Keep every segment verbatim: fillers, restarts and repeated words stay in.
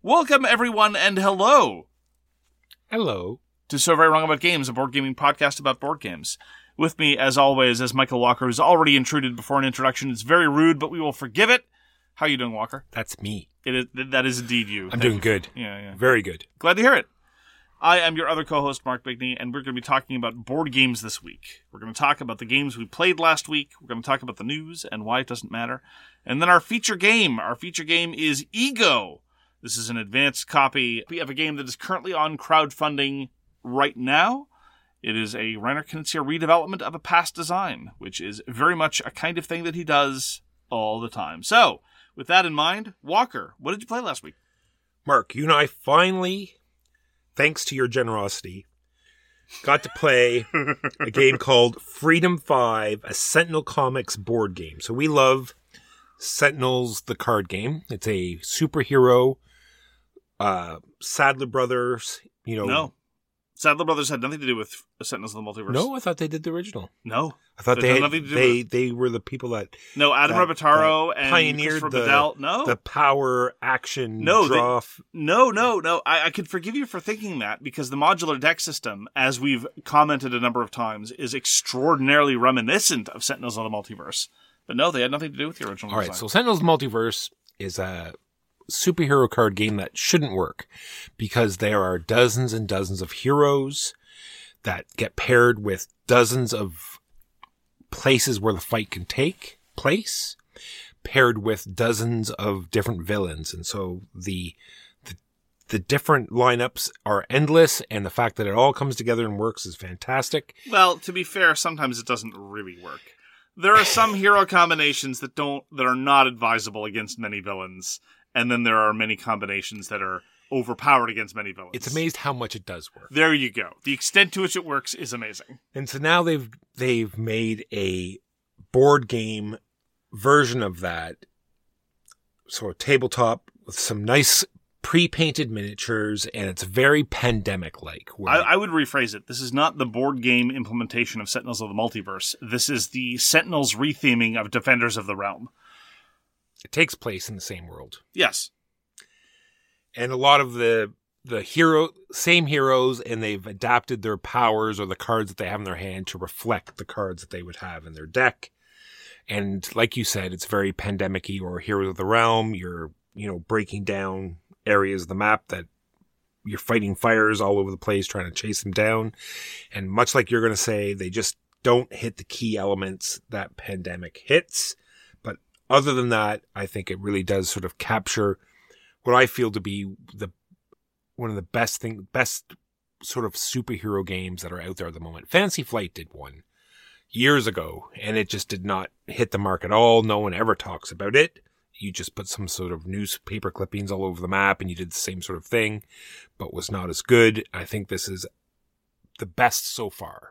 Welcome, everyone, and hello. Hello. To So Very Wrong About Games, a board gaming podcast about board games. With me, as always, is Michael Walker, who's already intruded before an introduction. It's very rude, but we will forgive it. How are you doing, Walker? That's me. It is, that is indeed you. I'm Thank doing you. good. Yeah, yeah. Very good. Glad to hear it. I am your other co-host, Mark Bigney, and we're going to be talking about board games this week. We're going to talk about the games we played last week. We're going to talk about the news and why it doesn't matter. And then our feature game. Our feature game is Ego. This is an advanced copy of a game that is currently on crowdfunding right now. It is a Reiner Knizia redevelopment of a past design, which is very much a kind of thing that he does all the time. So, with that in mind, Walker, what did you play last week? Mark, you and I finally, thanks to your generosity, got to play a game called Freedom five, a Sentinel Comics board game. So we love Sentinels, the card game. It's a superhero, uh, Sadler Brothers, you know. No. Sadler Brothers had nothing to do with Sentinels of the Multiverse. No, I thought they did the original. No. I thought It they had had, nothing to do they, with they were the people that No, Adam that- Robitaro that and pioneered Christopher the, Bedell. No. the power action No, they- draw. f- No, no, no. I, I could forgive you for thinking that because the modular deck system, as we've commented a number of times, is extraordinarily reminiscent of Sentinels of the Multiverse. But no, they had nothing to do with the original All right, design. so Sentinels Multiverse is a superhero card game that shouldn't work because there are dozens and dozens of heroes that get paired with dozens of places where the fight can take place, paired with dozens of different villains. And so the, the, the different lineups are endless, and the fact that it all comes together and works is fantastic. Well, to be fair, sometimes it doesn't really work. There are some hero combinations that don't that are not advisable against many villains, and then there are many combinations that are overpowered against many villains. It's amazed how much it does work. There you go. The extent to which it works is amazing. And so now they've they've made a board game version of that. So a tabletop with some nice pre-painted miniatures, and it's very pandemic-like. where- I, I would rephrase it. This is not the board game implementation of Sentinels of the Multiverse. This is the Sentinels retheming of Defenders of the Realm. It takes place in the same world. Yes. And a lot of the the hero same heroes, and they've adapted their powers or the cards that they have in their hand to reflect the cards that they would have in their deck. And like you said, it's very pandemic-y or Heroes of the Realm. You're, you know, breaking down areas of the map that you're fighting fires all over the place, trying to chase them down. And much like you're going to say, they just don't hit the key elements that pandemic hits. But other than that, I think it really does sort of capture what I feel to be the one of the best thing, best sort of superhero games that are out there at the moment. Fantasy Flight did one years ago, and it just did not hit the mark at all. No one ever talks about it. You just put some sort of newspaper clippings all over the map, and you did the same sort of thing, but was not as good. I think this is the best so far.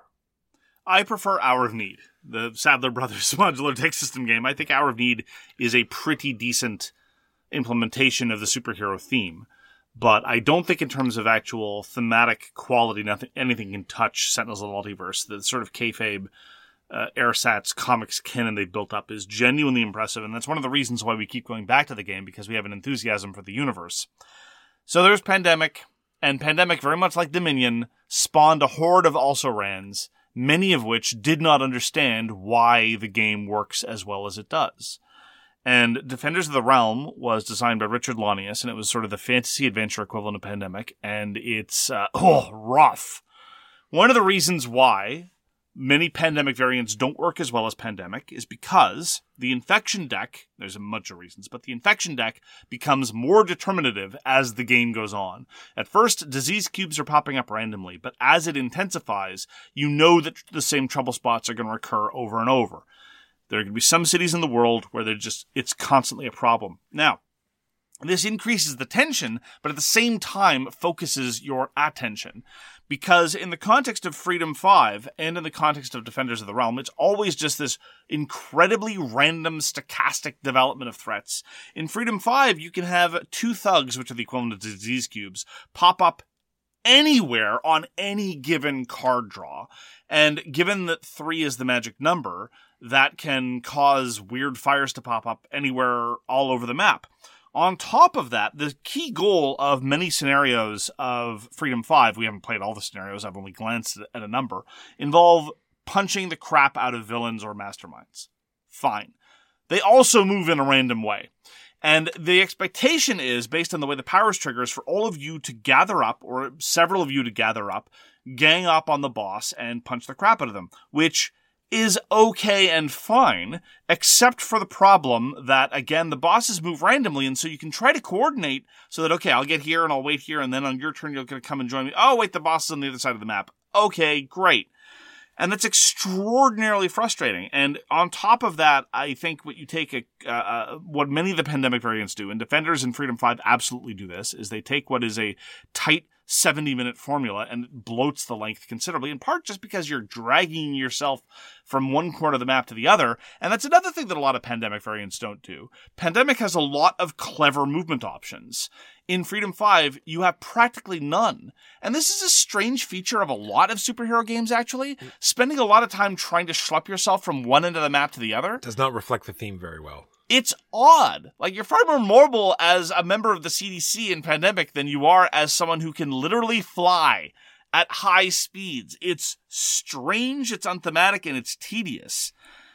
I prefer Hour of Need, the Sadler Brothers modular deck system game. I think Hour of Need is a pretty decent implementation of the superhero theme, but I don't think in terms of actual thematic quality, nothing, anything can touch Sentinels of the Multiverse. The sort of kayfabe uh, Airsats comics canon they built up is genuinely impressive, and that's one of the reasons why we keep going back to the game, because we have an enthusiasm for the universe. So there's Pandemic, and Pandemic, very much like Dominion, spawned a horde of also-rans, many of which did not understand why the game works as well as it does. And Defenders of the Realm was designed by Richard Launius, and it was sort of the fantasy adventure equivalent of Pandemic, and it's, uh, oh, rough. One of the reasons why many Pandemic variants don't work as well as Pandemic is because the infection deck, there's a bunch of reasons, but the infection deck becomes more determinative as the game goes on. At first, disease cubes are popping up randomly, but as it intensifies, you know that the same trouble spots are going to recur over and over. There are going to be some cities in the world where they're just, it's constantly a problem. Now, this increases the tension, but at the same time focuses your attention. Because in the context of Freedom five, and in the context of Defenders of the Realm, it's always just this incredibly random, stochastic development of threats. In Freedom five, you can have two thugs, which are the equivalent of disease cubes, pop up anywhere on any given card draw. And given that three is the magic number, that can cause weird fires to pop up anywhere all over the map. On top of that, the key goal of many scenarios of Freedom five, we haven't played all the scenarios, I've only glanced at a number, involve punching the crap out of villains or masterminds. Fine. They also move in a random way. And the expectation is, based on the way the powers triggers, for all of you to gather up, or several of you to gather up, gang up on the boss, and punch the crap out of them, which is okay and fine, except for the problem that, again, the bosses move randomly, and so you can try to coordinate so that, okay, I'll get here and I'll wait here, and then on your turn you're going to come and join me. Oh, wait, the boss is on the other side of the map. Okay, great. And that's extraordinarily frustrating. And on top of that, I think what you take, a, uh, what many of the pandemic variants do, and Defenders in Freedom five absolutely do this, is they take what is a tight seventy-minute formula and it bloats the length considerably, in part just because you're dragging yourself from one corner of the map to the other. And that's another thing that a lot of Pandemic variants don't do. Pandemic has a lot of clever movement options. In Freedom five, you have practically none. And this is a strange feature of a lot of superhero games, actually. Spending a lot of time trying to schlep yourself from one end of the map to the other does not reflect the theme very well. It's odd. Like, you're far more mobile as a member of the C D C in Pandemic than you are as someone who can literally fly at high speeds. It's strange, it's unthematic, and it's tedious.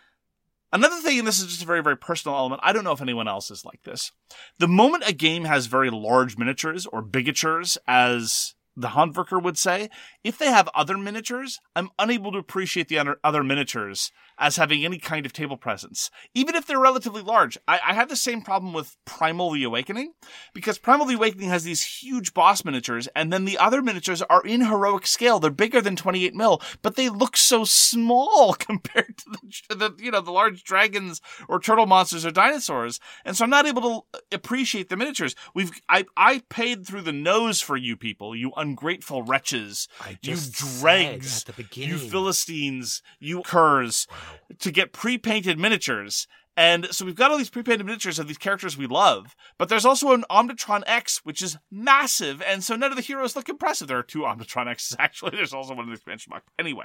Another thing, and this is just a very, very personal element, I don't know if anyone else is like this. The moment a game has very large miniatures, or bigatures, as the Handwerker would say, if they have other miniatures, I'm unable to appreciate the other, other miniatures as having any kind of table presence, even if they're relatively large. I, I had the same problem with Primal the Awakening, because Primal the Awakening has these huge boss miniatures, and then the other miniatures are in heroic scale. They're bigger than twenty-eight mil, but they look so small compared to the, the you know, the large dragons or turtle monsters or dinosaurs, and so I'm not able to appreciate the miniatures. We've I I paid through the nose for you people, you ungrateful wretches, I you just dregs, said at the beginning. you Philistines, you curs, wow. to get pre-painted miniatures. And so we've got all these pre-painted miniatures of these characters we love, but there's also an Omnitron X, which is massive, and so none of the heroes look impressive. There are two Omnitron X's, actually. There's also one in the expansion box. Anyway,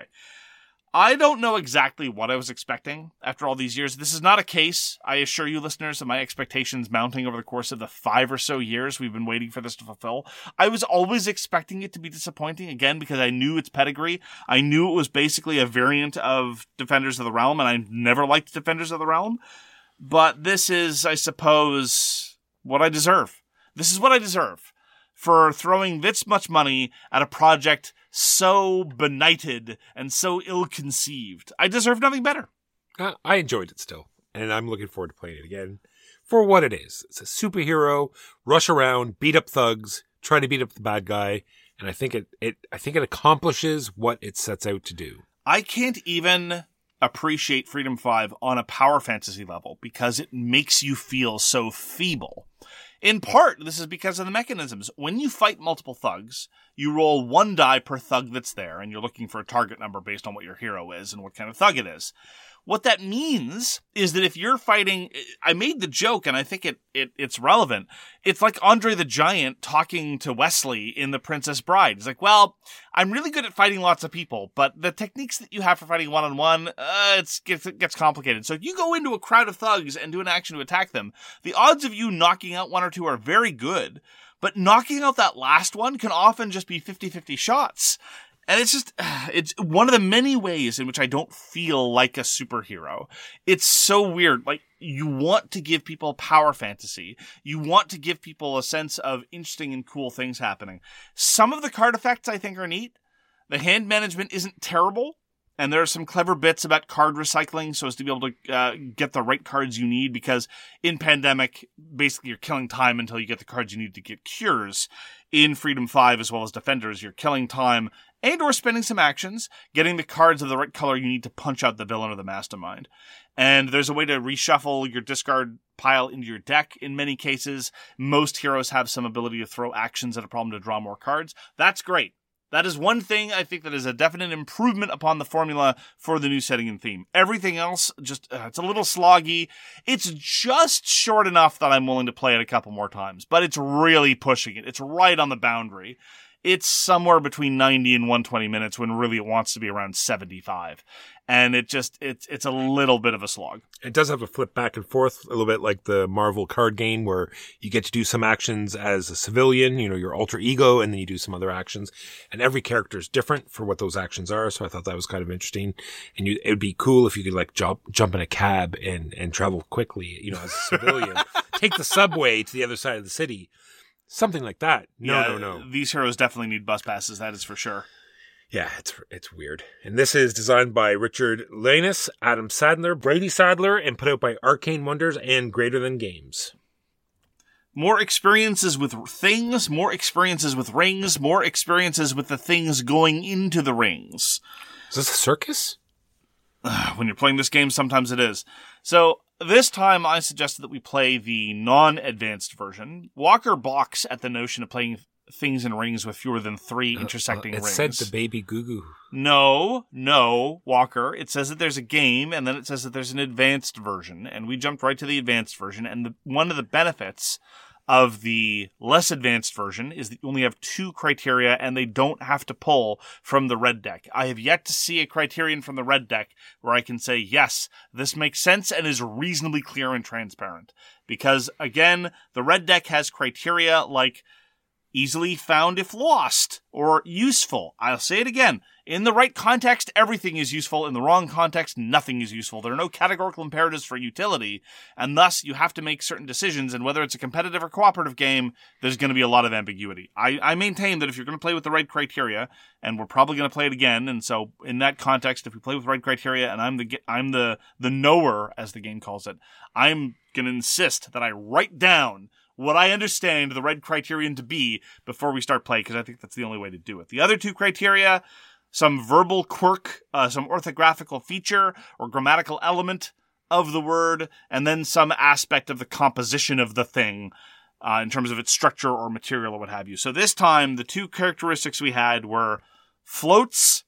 I don't know exactly what I was expecting after all these years. This is not a case, I assure you listeners, of my expectations mounting over the course of the five or so years we've been waiting for this to fulfill. I was always expecting it to be disappointing, again, because I knew its pedigree. I knew it was basically a variant of Defenders of the Realm, and I never liked Defenders of the Realm. But this is, I suppose, what I deserve. This is what I deserve for throwing this much money at a project so benighted and so ill-conceived. I deserve nothing better. Uh, I enjoyed it still, and I'm looking forward to playing it again for what it is. It's a superhero, rush around, beat up thugs, try to beat up the bad guy, and I think it, it I think it accomplishes what it sets out to do. I can't even appreciate Freedom five on a power fantasy level because it makes you feel so feeble. In part, this is because of the mechanisms. When you fight multiple thugs, you roll one die per thug that's there, and you're looking for a target number based on what your hero is and what kind of thug it is. What that means is that if you're fighting, I made the joke, and I think it, it it's relevant. It's like Andre the Giant talking to Wesley in The Princess Bride. He's like, well, I'm really good at fighting lots of people, but the techniques that you have for fighting one-on-one, uh, it's, gets, it gets complicated. So if you go into a crowd of thugs and do an action to attack them, the odds of you knocking out one or two are very good, but knocking out that last one can often just be fifty-fifty shots. And it's just, it's one of the many ways in which I don't feel like a superhero. It's so weird. Like, you want to give people power fantasy. You want to give people a sense of interesting and cool things happening. Some of the card effects I think are neat. The hand management isn't terrible. And there are some clever bits about card recycling so as to be able to uh, get the right cards you need, because in Pandemic, basically you're killing time until you get the cards you need to get cures. In Freedom five, as well as Defenders, you're killing time and or spending some actions, getting the cards of the right color you need to punch out the villain or the mastermind. And there's a way to reshuffle your discard pile into your deck in many cases. Most heroes have some ability to throw actions at a problem to draw more cards. That's great. That is one thing I think that is a definite improvement upon the formula for the new setting and theme. Everything else, just, uh, it's a little sloggy. It's just short enough that I'm willing to play it a couple more times, but it's really pushing it. It's right on the boundary. it's somewhere between ninety and one hundred twenty minutes when really it wants to be around seventy-five. And it just, it's it's a little bit of a slog. It does have a flip back and forth, a little bit like the Marvel card game where you get to do some actions as a civilian, you know, your alter ego, and then you do some other actions. And every character is different for what those actions are. So I thought that was kind of interesting. And you, it would be cool if you could like jump, jump in a cab and, and travel quickly, you know, as a civilian, take the subway to the other side of the city. Something like that. No, yeah, no, no. These heroes definitely need bus passes. That is for sure. Yeah, it's it's weird. And this is designed by Richard Lanus, Adam Sadler, Brady Sadler, and put out by Arcane Wonders and Greater Than Games. More experiences with things, more experiences with rings, more experiences with the things going into the rings. Is this a circus? When you're playing this game, sometimes it is. So this time I suggested that we play the non-advanced version. Walker balks at the notion of playing things in rings with fewer than three intersecting uh, uh, it rings. said the baby Goo Goo. No, no, Walker. It says that there's a game, and then it says that there's an advanced version, and we jumped right to the advanced version. And the, one of the benefits of the less advanced version is that you only have two criteria, and they don't have to pull from the red deck. I have yet to see a criterion from the red deck where I can say, yes, this makes sense and is reasonably clear and transparent. Because, again, the red deck has criteria like easily found if lost, or useful. I'll say it again. In the right context, everything is useful. In the wrong context, nothing is useful. There are no categorical imperatives for utility, and thus you have to make certain decisions, and whether it's a competitive or cooperative game, there's going to be a lot of ambiguity. I, I maintain that if you're going to play with the right criteria, and we're probably going to play it again, and so in that context, if we play with the right criteria, and I'm the I'm the, the knower, as the game calls it, I'm going to insist that I write down what I understand the red criterion to be before we start play, because I think that's the only way to do it. The other two criteria, some verbal quirk, uh, some orthographical feature or grammatical element of the word, and then some aspect of the composition of the thing uh, in terms of its structure or material or what have you. So this time, the two characteristics we had were floats,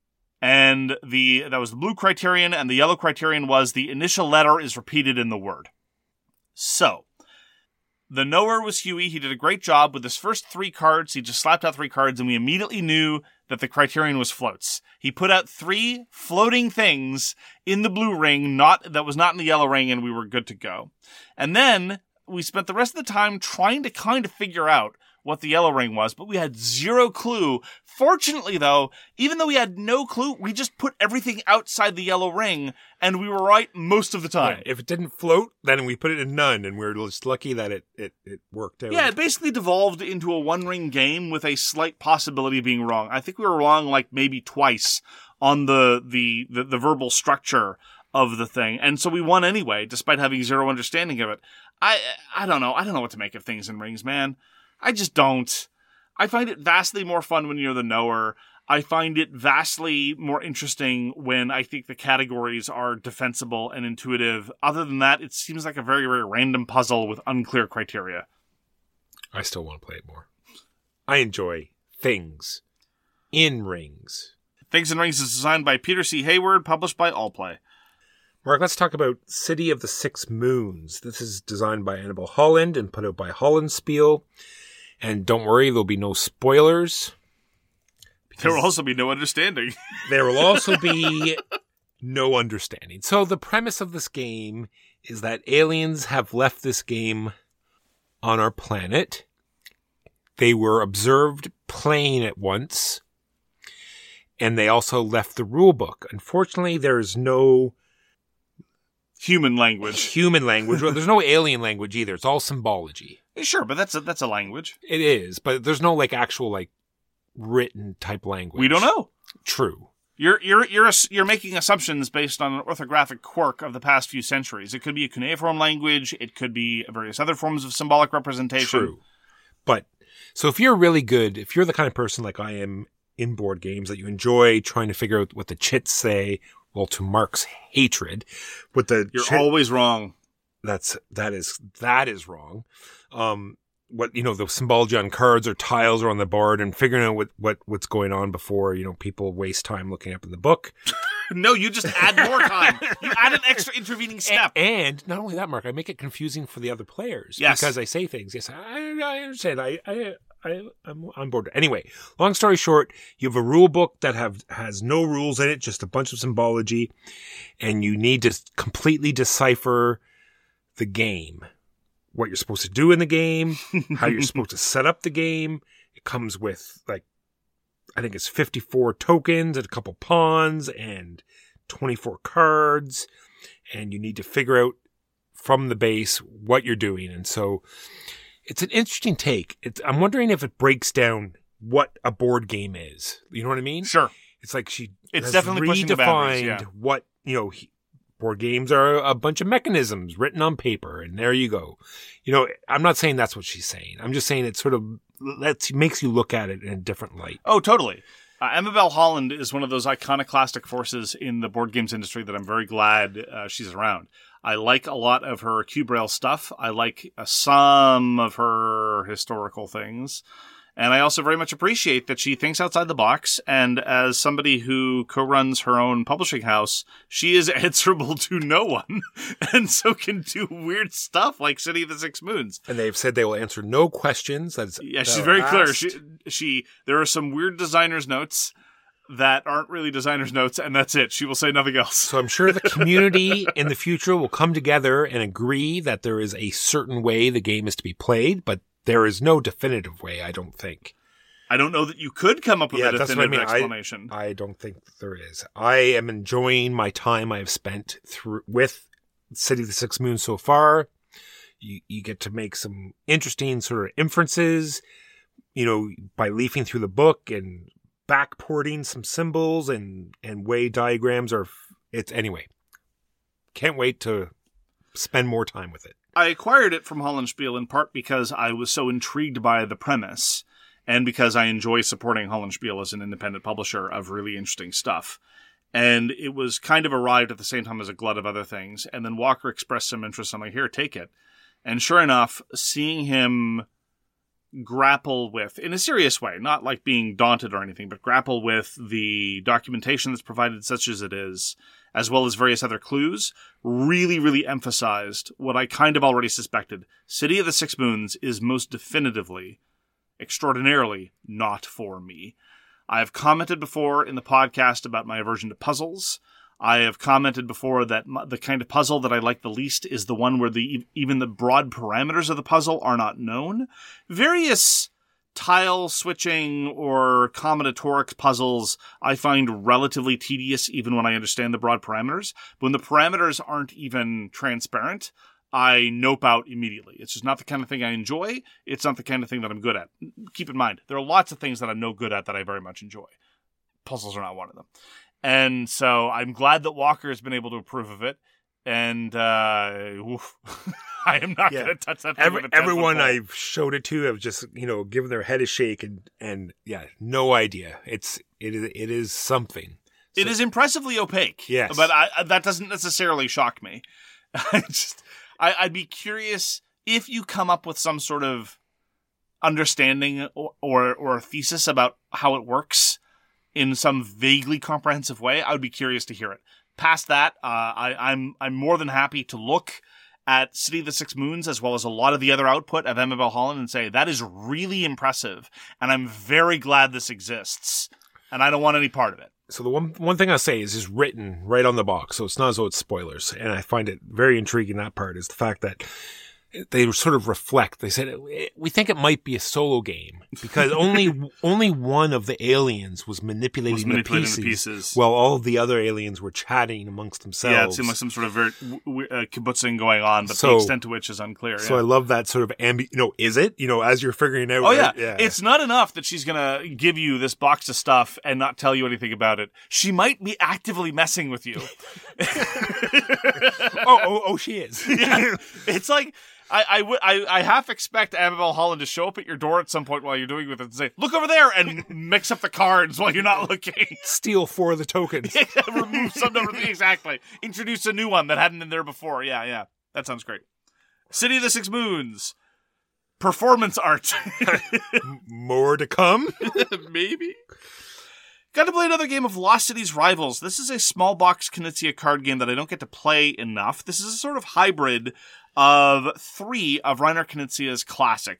and the that was the blue criterion, and the yellow criterion was the initial letter is repeated in the word. So the knower was Huey. He did a great job with his first three cards. He just slapped out three cards, and we immediately knew that the criterion was floats. He put out three floating things in the blue ring, not that was not in the yellow ring, and we were good to go. And then we spent the rest of the time trying to kind of figure out what the yellow ring was, but we had zero clue. Fortunately, though, even though we had no clue, we just put everything outside the yellow ring, and we were right most of the time. Yeah, if it didn't float, then we put it in none, and we we're just lucky that it, it, it worked out. Yeah, it basically devolved into a one-ring game with a slight possibility of being wrong. I think we were wrong like maybe twice on the the, the, the verbal structure of the thing, and so we won anyway, despite having zero understanding of it. I I don't know. I don't know what to make of things in rings, man. I just don't. I find it vastly more fun when you're the knower. I find it vastly more interesting when I think the categories are defensible and intuitive. Other than that, it seems like a very, very random puzzle with unclear criteria. I still want to play it more. I enjoy things in rings. Things in Rings is designed by Peter C. Hayward, published by Allplay. Mark, let's talk about City of the Six Moons. This is designed by Annabelle Holland and put out by Hollandspiel. And don't worry, there'll be no spoilers. There will also be no understanding. There will also be no understanding. So the premise of this game is that aliens have left this game on our planet. They were observed playing it once. And they also left the rule book. Unfortunately, there's no human language. Human language. Well, there's no alien language either. It's all symbology. Sure, but that's a, that's a language. It is, but there's no like actual like written type language. We don't know. True. You're you're you're you're making assumptions based on an orthographic quirk of the past few centuries. It could be a cuneiform language. It could be various other forms of symbolic representation. True. But so if you're really good, if you're the kind of person like I am in board games that you enjoy trying to figure out what the chits say, well, to Mark's hatred, what the you're chit, always wrong. That's that is that is wrong. Um, what you know, the symbology on cards or tiles or on the board, and figuring out what, what what's going on before you know people waste time looking up in the book. No, you just add more time. You add an extra intervening step. And, and not only that, Mark, I make it confusing for the other players. Yes. Because I say things. Yes, I, I understand. I, I I, I'm on board. Anyway, long story short, you have a rule book that have has no rules in it, just a bunch of symbology, and you need to completely decipher the game. What you're supposed to do in the game, how you're supposed to set up the game. It comes with, like, I think it's fifty-four tokens and a couple pawns and twenty-four cards, and you need to figure out from the base what you're doing. And so it's an interesting take. It's, I'm wondering if it breaks down what a board game is. You know what I mean? Sure. It's like she It's has definitely pushing the boundaries, redefined yeah. what, you know, he, board games are a bunch of mechanisms written on paper, and there you go. You know, I'm not saying that's what she's saying. I'm just saying it sort of lets, makes you look at it in a different light. Oh, totally. Uh, Amabel Holland is one of those iconoclastic forces in the board games industry that I'm very glad uh, she's around. I like a lot of her Cubrail stuff. I like uh, some of her historical things. And I also very much appreciate that she thinks outside the box. And as somebody who co-runs her own publishing house, she is answerable to no one. And so can do weird stuff like City of the Six Moons. And they've said they will answer no questions. That's, Yeah, that she's are very clear. asked. She, she, there are some weird designer's notes that aren't really designer's notes, and that's it. She will say nothing else. So I'm sure the community in the future will come together and agree that there is a certain way the game is to be played, but there is no definitive way, I don't think. I don't know that you could come up with Yeah, a that's what I definitive mean. I- explanation. I don't think there is. I am enjoying my time I have spent through with City of the Six Moons so far. You, you get to make some interesting sort of inferences, you know, by leafing through the book and backporting some symbols and, and way diagrams are, it's anyway. Can't wait to spend more time with it. I acquired it from Hollenspiel in part because I was so intrigued by the premise and because I enjoy supporting Hollenspiel as an independent publisher of really interesting stuff. And it was kind of arrived at the same time as a glut of other things. And then Walker expressed some interest. I'm like, here, take it. And sure enough, seeing him grapple with, in a serious way, not like being daunted or anything, but grapple with the documentation that's provided such as it is, as well as various other clues, really, really emphasized what I kind of already suspected. City of the Six Moons is most definitively, extraordinarily, not for me. I have commented before in the podcast about my aversion to puzzles. I have commented before that the kind of puzzle that I like the least is the one where the even the broad parameters of the puzzle are not known. Various tile switching or combinatoric puzzles I find relatively tedious even when I understand the broad parameters. But when the parameters aren't even transparent, I nope out immediately. It's just not the kind of thing I enjoy. It's not the kind of thing that I'm good at. Keep in mind, there are lots of things that I'm no good at that I very much enjoy. Puzzles are not one of them. And so I'm glad that Walker has been able to approve of it. And uh, oof, I am not Yeah. going to touch that thing Every, with a ten-foot everyone pole. I've showed it to have just, you know, given their head a shake and, and yeah, no idea. It's, it is, it is something. It So- is impressively opaque. Yes. But I, that doesn't necessarily shock me. I just, I, I'd be curious if you come up with some sort of understanding or, or, or a thesis about how it works in some vaguely comprehensive way, I would be curious to hear it. Past that, uh, I, I'm I'm more than happy to look at City of the Six Moons as well as a lot of the other output of Amabel Holland and say, that is really impressive, and I'm very glad this exists, and I don't want any part of it. So the one one thing I'll say is it's written right on the box, so it's not as though it's spoilers. And I find it very intriguing, that part, is the fact that they sort of reflect. They said, we think it might be a solo game because only only one of the aliens was manipulating, Was manipulating the, the pieces, pieces. while all of the other aliens were chatting amongst themselves. Yeah, it seemed like some sort of very w- w- uh, kibbutzing going on, but the So- extent to which is unclear. So yeah. I love that sort of ambi- you know, is it? You know, as you're figuring out. Oh yeah. right? yeah. It's not enough that she's gonna give you this box of stuff and not tell you anything about it. She might be actively messing with you. oh, oh, oh, she is. Yeah. It's like I, I, w- I, I half expect Amabel Holland to show up at your door at some point while you're doing with it and say, "Look over there," and mix up the cards while you're not looking. Steal four of the tokens. Remove some number three, exactly. Introduce a new one that hadn't been there before. Yeah, yeah. That sounds great. City of the Six Moons. Performance art. More to come. Maybe. Got to play another game of Lost Cities Rivals. This is a small box Knizia card game that I don't get to play enough. This is a sort of hybrid of three of Reiner Knizia's classics.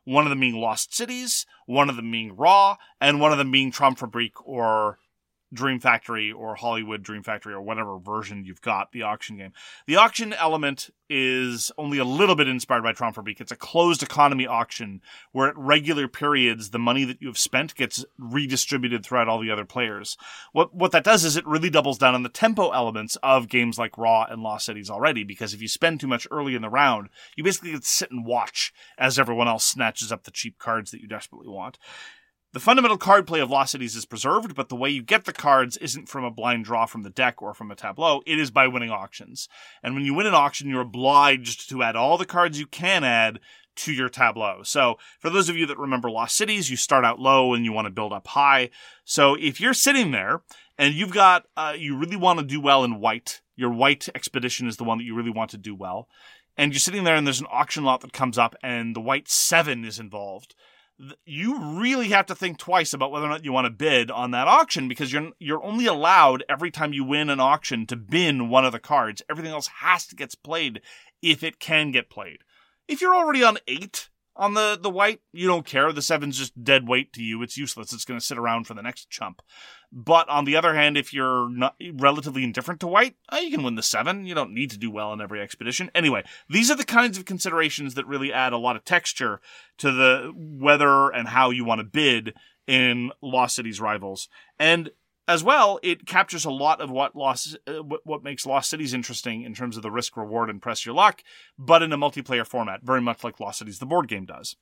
one of them being Lost Cities, one of them being Raw, and one of them being Traumfabrik or Dream Factory or Hollywood Dream Factory or whatever version you've got, the auction game. The auction element is only a little bit inspired by Traumfabrik. It's a closed economy auction where at regular periods, the money that you have spent gets redistributed throughout all the other players. What what that does is it really doubles down on the tempo elements of games like Raw and Lost Cities already, because if you spend too much early in the round, you basically get to sit and watch as everyone else snatches up the cheap cards that you desperately want. The fundamental card play of Lost Cities is preserved, but the way you get the cards isn't from a blind draw from the deck or from a tableau. It is by winning auctions. And when you win an auction, you're obliged to add all the cards you can add to your tableau. So for those of you that remember Lost Cities, you start out low and you want to build up high. So if you're sitting there and you've got, uh, you really want to do well in white, your white expedition is the one that you really want to do well. And you're sitting there and there's an auction lot that comes up and the white seven is involved. You really have to think twice about whether or not you want to bid on that auction, because you're you're only allowed every time you win an auction to bin one of the cards. Everything else has to get played if it can get played. If you're already on eight on the, the white, you don't care. The seven's just dead weight to you. It's useless. It's going to sit around for the next chump. But on the other hand, if you're not relatively indifferent to white, uh, you can win the seven. You don't need to do well in every expedition. Anyway, these are the kinds of considerations that really add a lot of texture to the whether and how you want to bid in Lost Cities Rivals. And as well, it captures a lot of what Lost, uh, what, what makes Lost Cities interesting in terms of the risk, reward, and press your luck, but in a multiplayer format, very much like Lost Cities, the board game, does.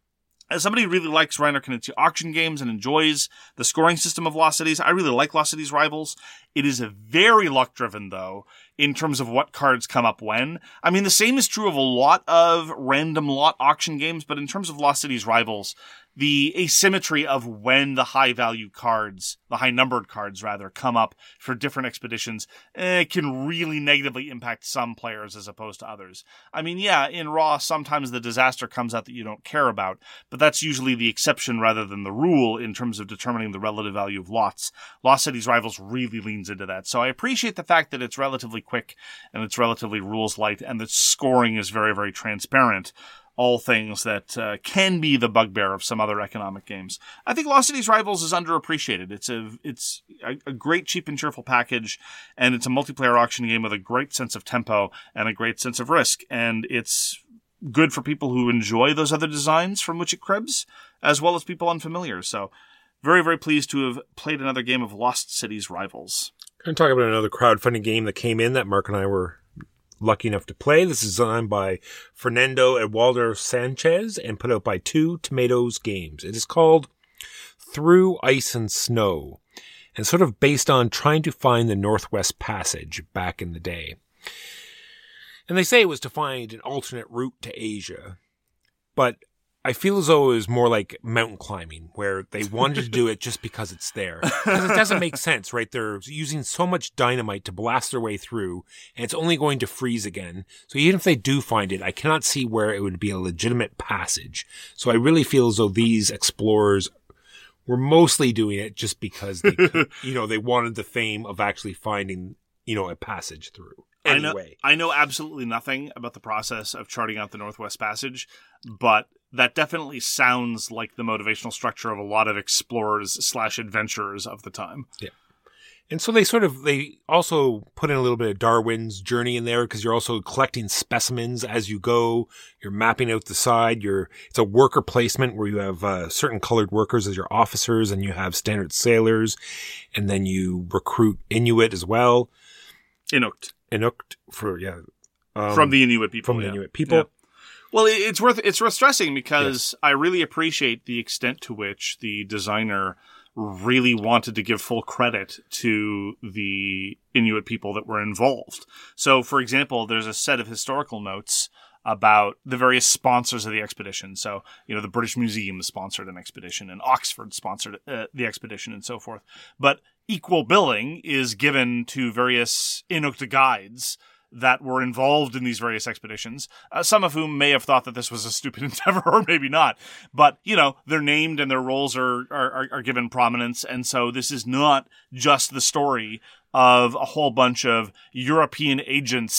As somebody who really likes Reiner Knizia auction games and enjoys the scoring system of Lost Cities, I really like Lost Cities Rivals. It is a very luck-driven, though, in terms of what cards come up when. I mean, the same is true of a lot of random lot auction games, but in terms of Lost Cities Rivals, the asymmetry of when the high-value cards, the high-numbered cards, rather, come up for different expeditions, eh, can really negatively impact some players as opposed to others. I mean, yeah, in Raw, sometimes the disaster comes out that you don't care about, but that's usually the exception rather than the rule in terms of determining the relative value of lots. Lost Cities Rivals really leans into that. So I appreciate the fact that it's relatively quick and it's relatively rules light and the scoring is very, very transparent. All things that uh, can be the bugbear of some other economic games. I think Lost Cities Rivals is underappreciated. It's a it's a, a great, cheap, and cheerful package, and it's a multiplayer auction game with a great sense of tempo and a great sense of risk. And it's good for people who enjoy those other designs from which it cribs, as well as people unfamiliar. So very, very pleased to have played another game of Lost Cities Rivals. I'm talking about another crowdfunding game that came in that Mark and I were lucky enough to play. This is designed by Fernando Eduardo Sanchez and put out by Two Tomatoes Games. It is called Through Ice and Snow, and sort of based on trying to find the Northwest Passage back in the day. And they say it was to find an alternate route to Asia, but I feel as though it was more like mountain climbing, where they wanted to do it just because it's there. Because it doesn't make sense, right? They're using so much dynamite to blast their way through, and it's only going to freeze again. So even if they do find it, I cannot see where it would be a legitimate passage. So I really feel as though these explorers were mostly doing it just because they could, you know, they wanted the fame of actually finding, you know, a passage through. Anyway. I know, I know absolutely nothing about the process of charting out the Northwest Passage, but that definitely sounds like the motivational structure of a lot of explorers slash adventurers of the time. Yeah. And so they sort of, they also put in a little bit of Darwin's journey in there, because you're also collecting specimens as you go. You're mapping out the side. You're, it's a worker placement where you have uh, certain colored workers as your officers, and you have standard sailors, and then you recruit Inuit as well. Inukt. Inukt for, yeah. Um, from the Inuit people. From the yeah. Inuit people. Yeah. Well, it's worth it's worth stressing because yes. I really appreciate the extent to which the designer really wanted to give full credit to the Inuit people that were involved. So, for example, there's a set of historical notes about the various sponsors of the expedition. So, you know, the British Museum sponsored an expedition, and Oxford sponsored uh, the expedition, and so forth. But equal billing is given to various Inuit guides that were involved in these various expeditions, uh, some of whom may have thought that this was a stupid endeavor, or maybe not. But, you know, they're named and their roles are, are, are given prominence. And so this is not just the story of a whole bunch of European agents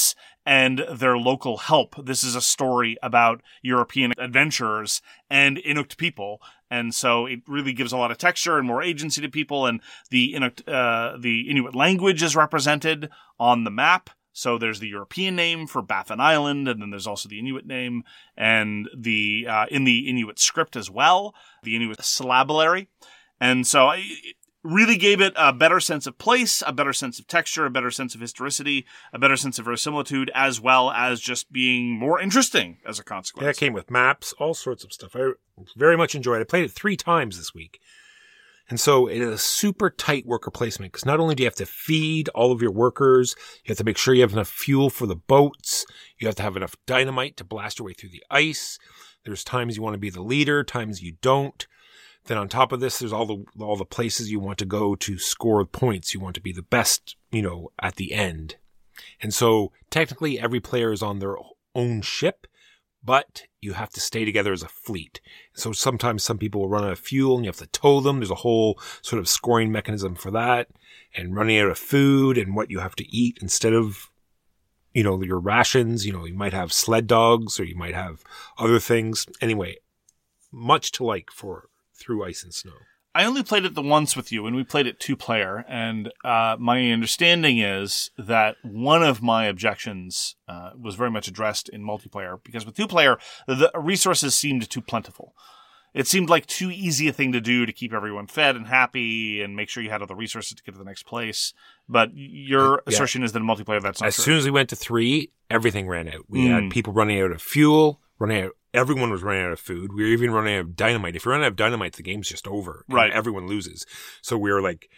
and their local help. This is a story about European adventurers and Inuit people. And so it really gives a lot of texture and more agency to people. And the Inuit, uh, the Inuit language is represented on the map. So there's the European name for Baffin Island, and then there's also the Inuit name, and the uh, in the Inuit script as well, the Inuit syllabary. And so it really gave it a better sense of place, a better sense of texture, a better sense of historicity, a better sense of verisimilitude, as well as just being more interesting as a consequence. Yeah, it came with maps, all sorts of stuff. I very much enjoyed it. I played it three times this week. And so it is a super tight worker placement because not only do you have to feed all of your workers, you have to make sure you have enough fuel for the boats. You have to have enough dynamite to blast your way through the ice. There's times you want to be the leader, times you don't. Then on top of this, there's all the all the places you want to go to score points. You want to be the best, you know, at the end. And so technically every player is on their own ship, but you have to stay together as a fleet. So sometimes some people will run out of fuel and you have to tow them. There's a whole sort of scoring mechanism for that, and running out of food and what you have to eat instead of, you know, your rations. You know, you might have sled dogs or you might have other things. Anyway, much to like for Through Ice and Snow. I only played it the once with you, and we played it two-player, and uh, my understanding is that one of my objections uh, was very much addressed in multiplayer, because with two-player, the resources seemed too plentiful. It seemed like too easy a thing to do to keep everyone fed and happy and make sure you had all the resources to get to the next place. But your yeah. assertion is that in multiplayer, that's not As true. soon as we went to three, everything ran out. We Mm. had people running out of fuel, running out. Everyone was running out of food. We were even running out of dynamite. If you run out of dynamite, the game's just over. And Right. everyone loses. So we were like,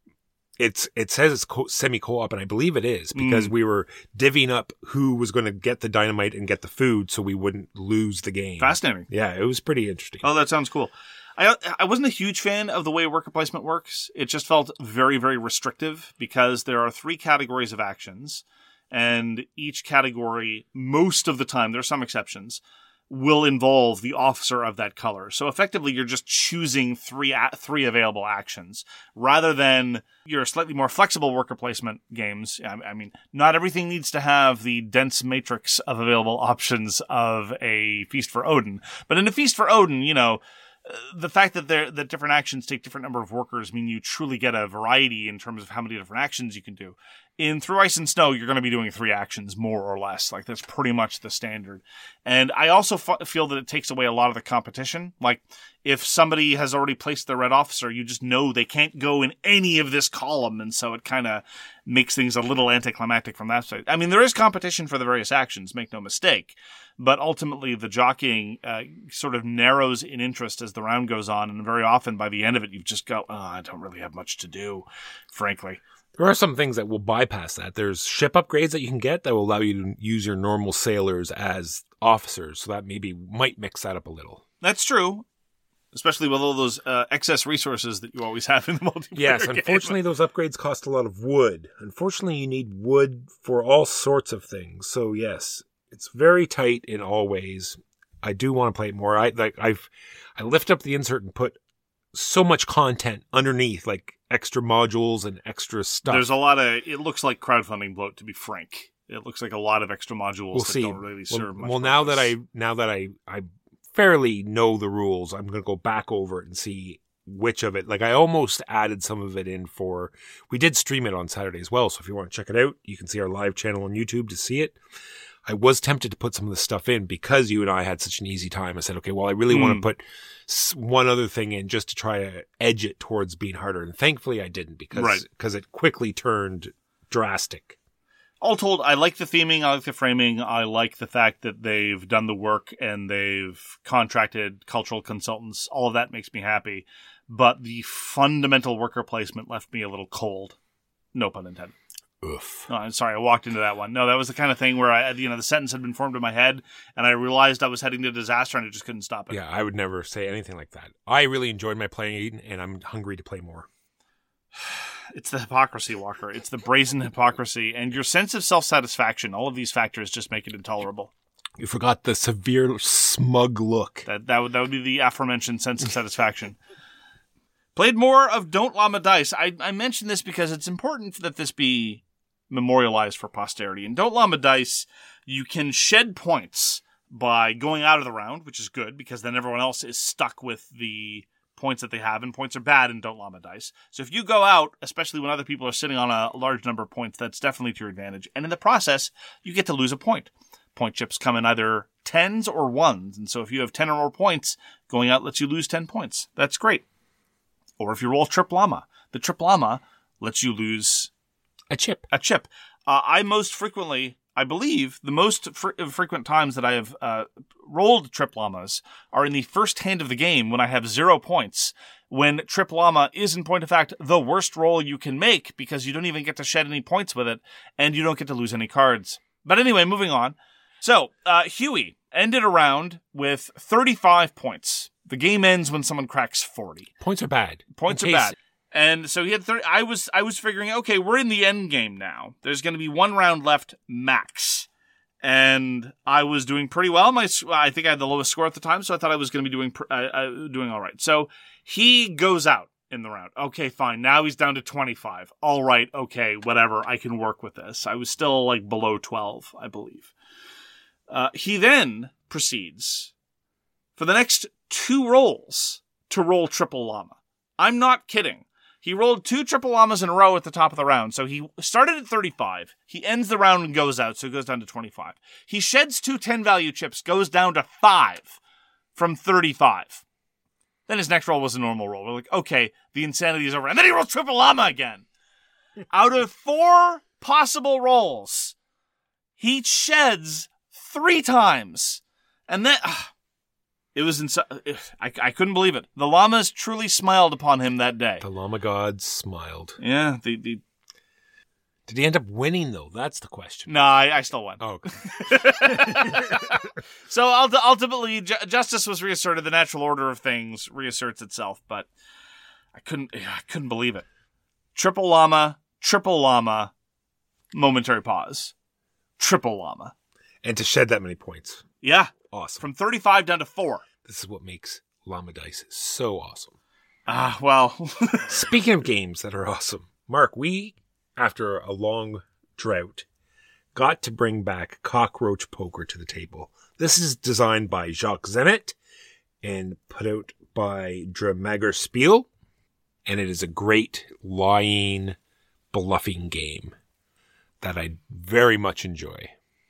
it's it says it's co- semi-co-op, and I believe it is, because Mm. we were divvying up who was going to get the dynamite and get the food so we wouldn't lose the game. Fascinating. Yeah, it was pretty interesting. Oh, that sounds cool. I I wasn't a huge fan of the way worker placement works. It just felt very, very restrictive because there are three categories of actions, and each category, most of the time, there are some exceptions, will involve the officer of that color. So effectively, you're just choosing three a- three available actions rather than your slightly more flexible worker placement games. I, I mean, not everything needs to have the dense matrix of available options of a Feast for Odin. But in a Feast for Odin, you know, the fact that there that different actions take different number of workers mean you truly get a variety in terms of how many different actions you can do. In Through Ice and Snow, you're going to be doing three actions, more or less. Like, that's pretty much the standard. And I also f- feel that it takes away a lot of the competition. Like, if somebody has already placed their red officer, you just know they can't go in any of this column, and so it kind of makes things a little anticlimactic from that side. I mean, there is competition for the various actions, make no mistake, but ultimately the jockeying uh, sort of narrows in interest as the round goes on, and very often by the end of it, you just go, oh, I don't really have much to do, frankly. There are some things that will bypass that. There's ship upgrades that you can get that will allow you to use your normal sailors as officers, so that maybe might mix that up a little. That's true, especially with all those uh, excess resources that you always have in the multiplayer Yes, game. unfortunately, those upgrades cost a lot of wood. Unfortunately, you need wood for all sorts of things. So yes, it's very tight in all ways. I do want to play it more. I like I've I lift up the insert and put so much content underneath, like extra modules and extra stuff. There's a lot of, it looks like crowdfunding bloat, to be frank. It looks like a lot of extra modules we'll that see. don't really serve well, much well now that purpose. I now that I I fairly know the rules, I'm going to go back over it and see which of it. Like, I almost added some of it in for. We did stream it on Saturday as well, so if you want to check it out, you can see our live channel on YouTube to see it. I was tempted to put some of the stuff in because you and I had such an easy time. I said, okay, well, I really mm. want to put one other thing in just to try to edge it towards being harder. And thankfully I didn't because right. because it quickly turned drastic. All told, I like the theming, I like the framing, I like the fact that they've done the work and they've contracted cultural consultants. All of that makes me happy. But the fundamental worker placement left me a little cold. No pun intended. Oof. No, I'm sorry, I walked into that one. No, that was the kind of thing where I, you know, the sentence had been formed in my head, and I realized I was heading to disaster, and I just couldn't stop it. Yeah, I would never say anything like that. I really enjoyed my playing, and I'm hungry to play more. It's the hypocrisy, Walker. It's the brazen hypocrisy, and your sense of self-satisfaction. All of these factors just make it intolerable. You forgot the severe smug look. That that would that would be the aforementioned sense of satisfaction. Played more of Don't Llama Dice. I I mention this because it's important that this be memorialized for posterity. In Don't Llama Dice, you can shed points by going out of the round, which is good because then everyone else is stuck with the points that they have, and points are bad in Don't Llama Dice. So if you go out, especially when other people are sitting on a large number of points, that's definitely to your advantage. And in the process, you get to lose a point. Point chips come in either tens or ones, and so if you have ten or more points, going out lets you lose ten points. That's great. Or if you roll Trip Llama, the Trip Llama lets you lose a chip. A chip. Uh, I most frequently, I believe, the most fr- frequent times that I have uh, rolled Trip Llamas are in the first hand of the game when I have zero points, when Trip Llama is, in point of fact, the worst roll you can make because you don't even get to shed any points with it, and you don't get to lose any cards. But anyway, moving on. So, uh, Huey ended a round with thirty-five points. The game ends when someone cracks forty. Points are bad. Points In are case- bad. And so he had thirty. I was I was figuring, okay, we're in the end game now. There's going to be one round left max. And I was doing pretty well. My I think I had the lowest score at the time, so I thought I was going to be doing uh, uh, doing all right. So he goes out in the round. Okay, fine. Now he's down to twenty-five. All right, okay, whatever. I can work with this. I was still like below twelve, I believe. Uh, he then proceeds for the next two rolls to roll Triple Llama. I'm not kidding. He rolled two Triple Llamas in a row at the top of the round. So he started at thirty-five. He ends the round and goes out, so it goes down to twenty-five. He sheds two ten-value chips, goes down to five from thirty-five. Then his next roll was a normal roll. We're like, okay, the insanity is over. And then he rolls Triple Llama again. Out of four possible rolls, he sheds three times. And then... Uh, It was ins- I, I couldn't believe it. The llamas truly smiled upon him that day. The llama gods smiled. Yeah, the, the Did he end up winning, though? That's the question. No, I, I still won. Oh, okay. So ultimately, ju- justice was reasserted. The natural order of things reasserts itself, but I couldn't I couldn't believe it. Triple llama, triple llama, momentary pause. Triple llama. And to shed that many points. Yeah. Awesome. From thirty-five down to four. This is what makes Llama Dice so awesome. Ah, uh, well. Speaking of games that are awesome, Mark, we, after a long drought, got to bring back Cockroach Poker to the table. This is designed by Jacques Zenet and put out by Dramager Spiel, and it is a great lying, bluffing game that I very much enjoy.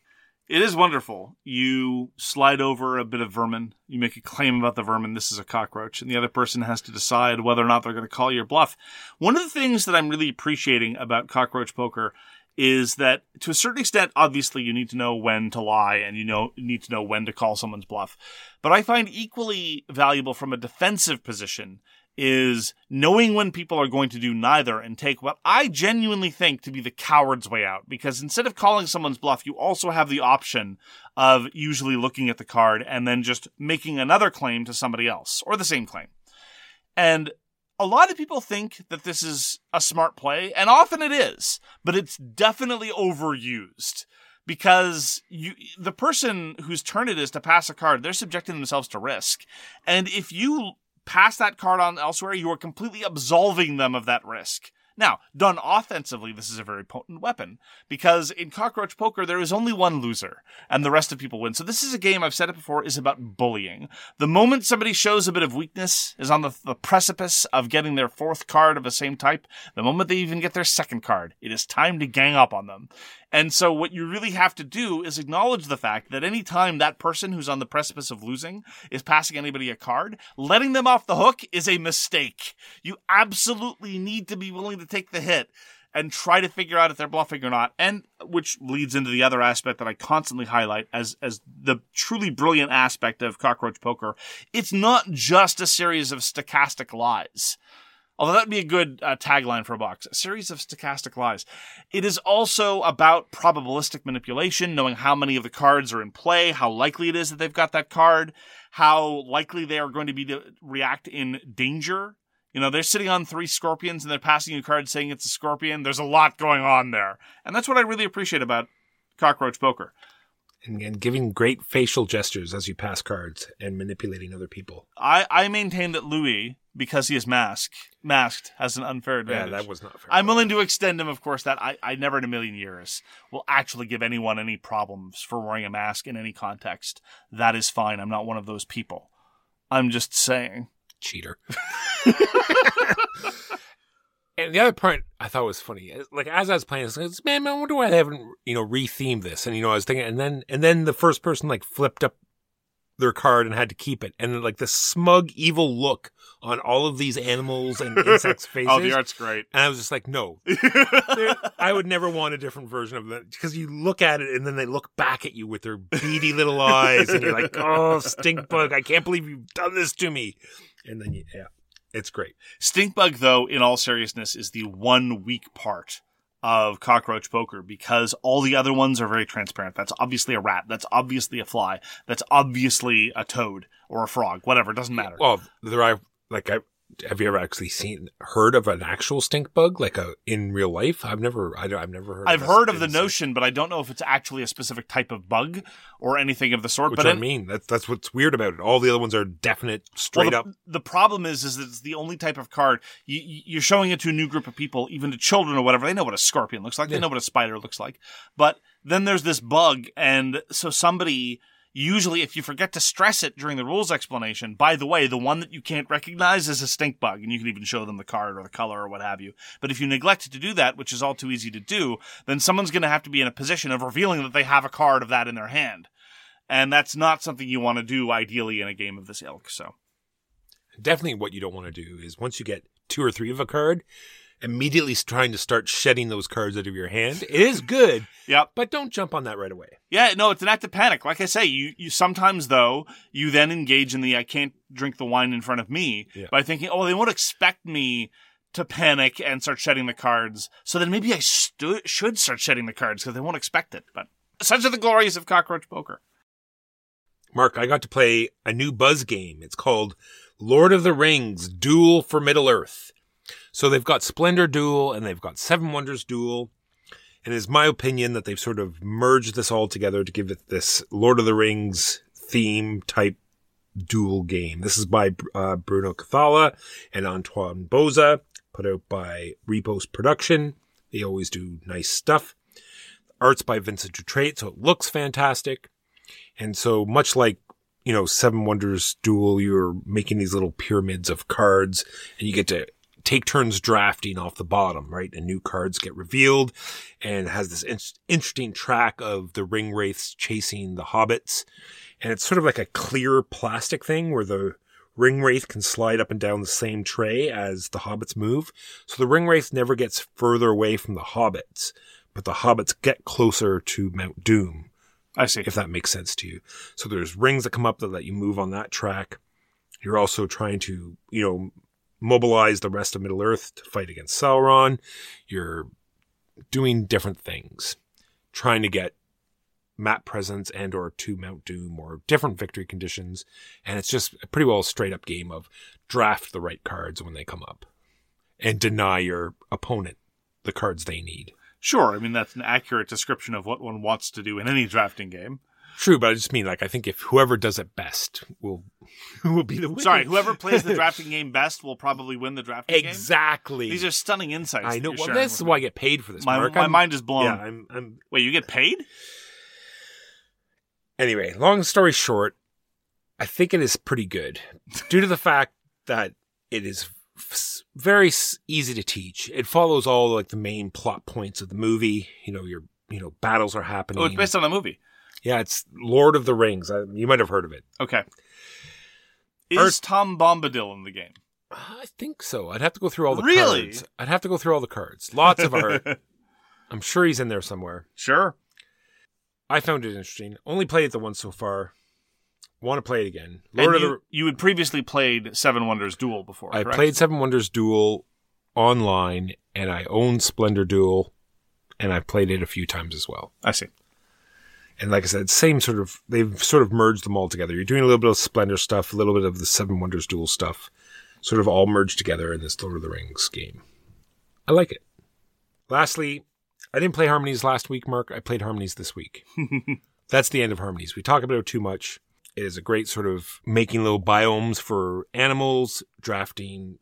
It is wonderful. You slide over a bit of vermin. You make a claim about the vermin. This is a cockroach. And the other person has to decide whether or not they're going to call your bluff. One of the things that I'm really appreciating about Cockroach Poker is that, to a certain extent, obviously, you need to know when to lie and you know you need to know when to call someone's bluff. But I find equally valuable from a defensive position is knowing when people are going to do neither and take what I genuinely think to be the coward's way out. Because instead of calling someone's bluff, you also have the option of usually looking at the card and then just making another claim to somebody else, or the same claim. And a lot of people think that this is a smart play, and often it is, but it's definitely overused. Because you, the person whose turn it is to pass a card, they're subjecting themselves to risk. And if you pass that card on elsewhere, you are completely absolving them of that risk. Now, done offensively, this is a very potent weapon, because in Cockroach Poker, there is only one loser, and the rest of people win. So this is a game, I've said it before, is about bullying. The moment somebody shows a bit of weakness, is on the, the precipice of getting their fourth card of the same type, the moment they even get their second card, it is time to gang up on them. And so what you really have to do is acknowledge the fact that any time that person who's on the precipice of losing is passing anybody a card, letting them off the hook is a mistake. You absolutely need to be willing to take the hit and try to figure out if they're bluffing or not. And which leads into the other aspect that I constantly highlight as, as the truly brilliant aspect of Cockroach Poker. It's not just a series of stochastic lies. Although that'd be a good uh, tagline for a box. A series of stochastic lies. It is also about probabilistic manipulation, knowing how many of the cards are in play, how likely it is that they've got that card, how likely they are going to be to react in danger. You know, they're sitting on three scorpions and they're passing you a card saying it's a scorpion. There's a lot going on there. And that's what I really appreciate about Cockroach Poker. And, and giving great facial gestures as you pass cards and manipulating other people. I, I maintain that Louis, because he is masked, masked has an unfair advantage. Yeah, that was not fair. I'm willing to extend him, of course, that I, I never in a million years will actually give anyone any problems for wearing a mask in any context. That is fine. I'm not one of those people. I'm just saying. Cheater. And the other part I thought was funny, like as I was playing, I was like, man, I wonder why they haven't, you know, rethemed this. And you know, I was thinking, and then and then the first person like flipped up their card and had to keep it, and like the smug, evil look on all of these animals and insects' faces. Oh, the art's great. And I was just like, no, I would never want a different version of that, because you look at it and then they look back at you with their beady little eyes, and you're like, oh, stink bug, I can't believe you've done this to me. And then you, yeah. It's great. Stinkbug, though, in all seriousness, is the one weak part of Cockroach Poker, because all the other ones are very transparent. That's obviously a rat. That's obviously a fly. That's obviously a toad or a frog. Whatever. It doesn't matter. Well, there are, like, I, have you ever actually seen, heard of an actual stink bug, like a in real life? I've never, I, I've never heard. I've of heard of the notion, but I don't know if it's actually a specific type of bug or anything of the sort. Which but I in, mean, that's that's what's weird about it. All the other ones are definite, straight well, the, up. The problem is, is that it's the only type of card you, you're showing it to a new group of people, even to children or whatever. They know what a scorpion looks like. They Yeah. know what a spider looks like. But then there's this bug, and so somebody. Usually, if you forget to stress it during the rules explanation, by the way, the one that you can't recognize is a stink bug, and you can even show them the card or the color or what have you. But if you neglect to do that, which is all too easy to do, then someone's going to have to be in a position of revealing that they have a card of that in their hand. And that's not something you want to do, ideally, in a game of this ilk. So, Definitely what you don't want to do is once you get two or three of a card, immediately trying to start shedding those cards out of your hand. It is good, yep. but don't jump on that right away. Yeah, no, it's an act of panic. Like I say, you, you sometimes, though, you then engage in the I can't drink the wine in front of me Yeah. by thinking, oh, they won't expect me to panic and start shedding the cards. So then maybe I stu- should start shedding the cards because they won't expect it. But such are the glories of Cockroach Poker. Mark, I got to play a new Buzz game. It's called Lord of the Rings Duel for Middle-earth. So they've got Splendor Duel and they've got Seven Wonders Duel. And it's my opinion that they've sort of merged this all together to give it this Lord of the Rings theme type duel game. This is by uh, Bruno Cathala and Antoine Boza, put out by Repos Production. They always do nice stuff. Art's by Vincent Dutrait, so it looks fantastic. And so much like, you know, Seven Wonders Duel, you're making these little pyramids of cards and you get to take turns drafting off the bottom, right? And new cards get revealed, and it has this in- interesting track of the ring wraiths chasing the hobbits. And it's sort of like a clear plastic thing where the ring wraith can slide up and down the same tray as the hobbits move. So the ring wraith never gets further away from the hobbits, but the hobbits get closer to Mount Doom. I see. If that makes sense to you. So there's rings that come up that let you move on that track. You're also trying to, you know, mobilize the rest of Middle-earth to fight against Sauron. You're doing different things, trying to get map presence and or to Mount Doom or different victory conditions. And it's just a pretty well straight up game of draft the right cards when they come up and deny your opponent the cards they need. Sure, I mean, that's an accurate description of what one wants to do in any drafting game. True, but I just mean, like, I think if whoever does it best will will be the winner. Sorry, whoever plays the drafting game best will probably win the drafting game. Exactly. These are stunning insights. I know. That Well, you're sharing this is with why I me. get paid for this, My, Mark. my I'm- mind is blown. Yeah, I'm, I'm. Wait, you get paid? Anyway, long story short, I think it is pretty good due to the fact that it is f- very s- easy to teach. It follows all like the main plot points of the movie. You know, your you know battles are happening. Oh, it's based on a movie. Yeah, it's Lord of the Rings. I, you might have heard of it. Okay. Is Earth- Tom Bombadil in the game? I think so. I'd have to go through all the Really? cards. I'd have to go through all the cards. Lots of art. I'm sure he's in there somewhere. Sure. I found it interesting. Only played it the once so far. Want to play it again. And Lord of you, the you had previously played Seven Wonders Duel before, I correct? played Seven Wonders Duel online, and I own Splendor Duel, and I've played it a few times as well. I see. And like I said, same sort of, they've sort of merged them all together. You're doing a little bit of Splendor stuff, a little bit of the Seven Wonders Duel stuff, sort of all merged together in this Lord of the Rings game. I like it. Lastly, I didn't play Harmonies last week, Mark. I played Harmonies this week. That's the end of Harmonies. We talk about it too much. It is a great sort of making little biomes for animals, drafting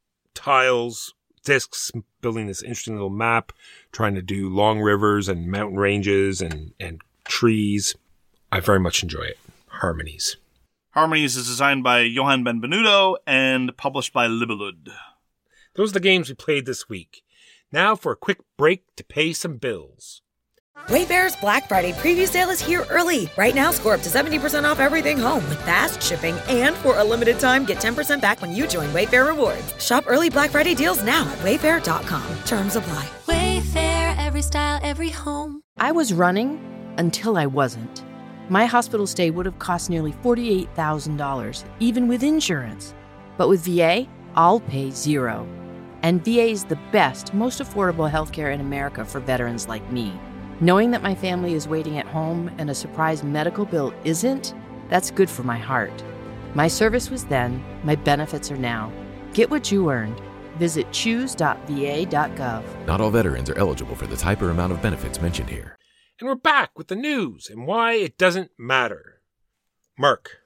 tiles, discs, building this interesting little map, trying to do long rivers and mountain ranges and, and trees. I very much enjoy it. Harmonies. Harmonies is designed by Johan Benvenuto and published by Libelud. Those are the games we played this week. Now for a quick break to pay some bills. Wayfair's Black Friday preview sale is here early. Right now, score up to seventy percent off everything home with fast shipping. And for a limited time, get ten percent back when you join Wayfair Rewards. Shop early Black Friday deals now at wayfair dot com. Terms apply. Wayfair, every style, every home. I was running until I wasn't. My hospital stay would have cost nearly forty-eight thousand dollars, even with insurance. But with V A, I'll pay zero. And V A is the best, most affordable healthcare in America for veterans like me. Knowing that my family is waiting at home and a surprise medical bill isn't, that's good for my heart. My service was then, my benefits are now. Get what you earned. Visit choose dot v a dot gov. Not all veterans are eligible for the type or amount of benefits mentioned here. And we're back with the news and why it doesn't matter. Mark,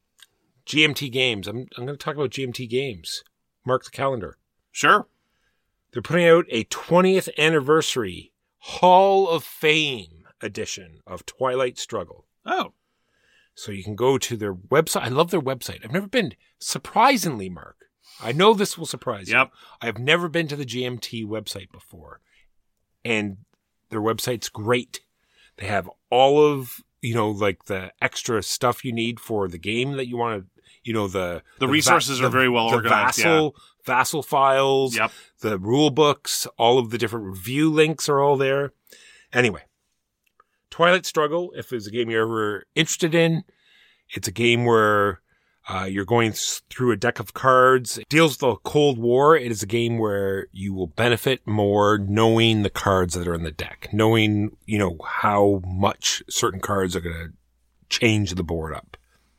G M T Games. I'm, I'm going to talk about G M T Games. Mark the calendar. Sure. They're putting out a twentieth anniversary Hall of Fame edition of Twilight Struggle. Oh. So you can go to their website. I love their website. I've never been, surprisingly, Mark. I know this will surprise Yep. you. I've never been to the G M T website before. And their website's great. They have all of, you know, like the extra stuff you need for the game that you want to, you know, the... The resources va- are very well the organized, Vassal, Vassal files, Yep. the rule books, all of the different review links are all there. Anyway, Twilight Struggle, if it's a game you're ever interested in, it's a game where uh, you're going through a deck of cards. It deals with the Cold War. It is a game where you will benefit more knowing the cards that are in the deck, knowing, you know, how much certain cards are going to change the board up.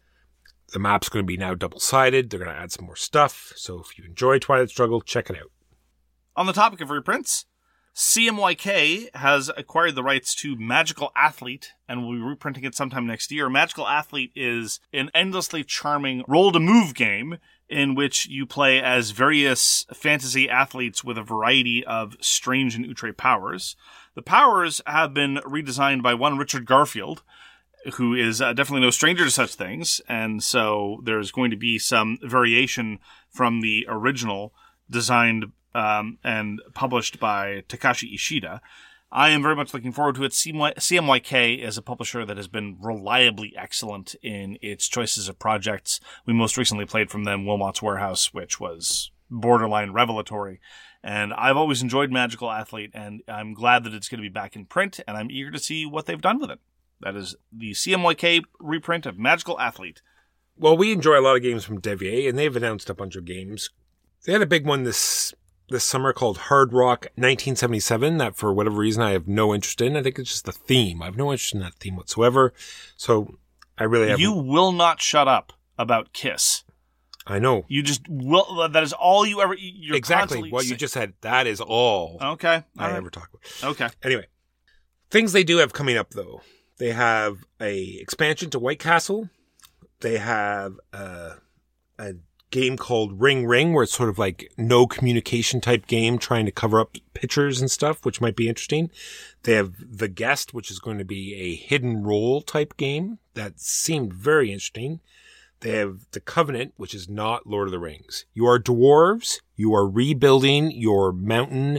The map's going to be now double-sided. They're going to add some more stuff. So if you enjoy Twilight Struggle, check it out. On the topic of reprints, C M Y K has acquired the rights to Magical Athlete and will be reprinting it sometime next year. Magical Athlete is an endlessly charming roll-to-move game in which you play as various fantasy athletes with a variety of strange and outre powers. The powers have been redesigned by one Richard Garfield, who is uh, definitely no stranger to such things, and so there's going to be some variation from the original designed um, and published by Takashi Ishida. I am very much looking forward to it. C M Y K is a publisher that has been reliably excellent in its choices of projects. We most recently played from them Wilmot's Warehouse, which was borderline revelatory. And I've always enjoyed Magical Athlete, and I'm glad that it's going to be back in print, and I'm eager to see what they've done with it. That is the C M Y K reprint of Magical Athlete. Well, we enjoy a lot of games from Devier, and they've announced a bunch of games. They had a big one this this summer called Hard Rock nineteen seventy-seven that, for whatever reason, I have no interest in. I think it's just the theme. I have no interest in that theme whatsoever. So I really have... You will not shut up about Kiss. I know. You just will. That is all you ever... You're exactly what say- you just said. That is all Okay. I right. ever talk about. Okay. Anyway, things they do have coming up, though. They have a expansion to White Castle. They have a, a game called Ring Ring, where it's sort of like no communication type game, trying to cover up pictures and stuff, which might be interesting. They have The Guest, which is going to be a hidden role type game that seemed very interesting. They have The Covenant, which is not Lord of the Rings. You are dwarves. You are rebuilding your mountain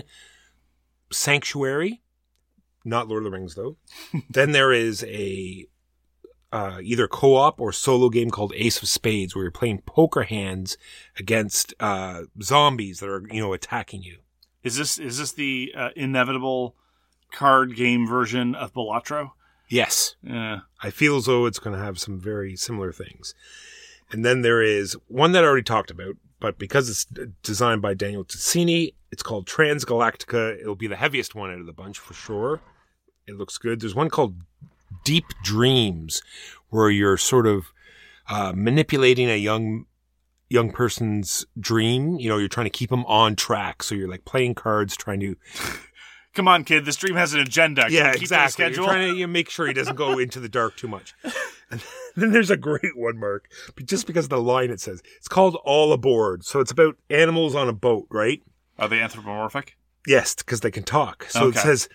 sanctuary. Not Lord of the Rings, though. Then there is a uh, either co-op or solo game called Ace of Spades, where you're playing poker hands against uh, zombies that are, you know, attacking you. Is this is this the uh, inevitable card game version of Balatro? Yes. Yeah. I feel as though it's going to have some very similar things. And then there is one that I already talked about, but because it's d- designed by Daniel Ticini, it's called Transgalactica. It'll be the heaviest one out of the bunch for sure. It looks good. There's one called Deep Dreams, where you're sort of uh, manipulating a young young person's dream. You know, you're trying to keep them on track. So you're like playing cards, trying to... Come on, kid. This dream has an agenda. Can yeah, you keep exactly. to the schedule? You're trying to you know, make sure he doesn't go into the dark too much. And then there's a great one, Mark, just because of the line it says. It's called All Aboard. So it's about animals on a boat, right? Are they anthropomorphic? Yes, because they can talk. So Okay. it says,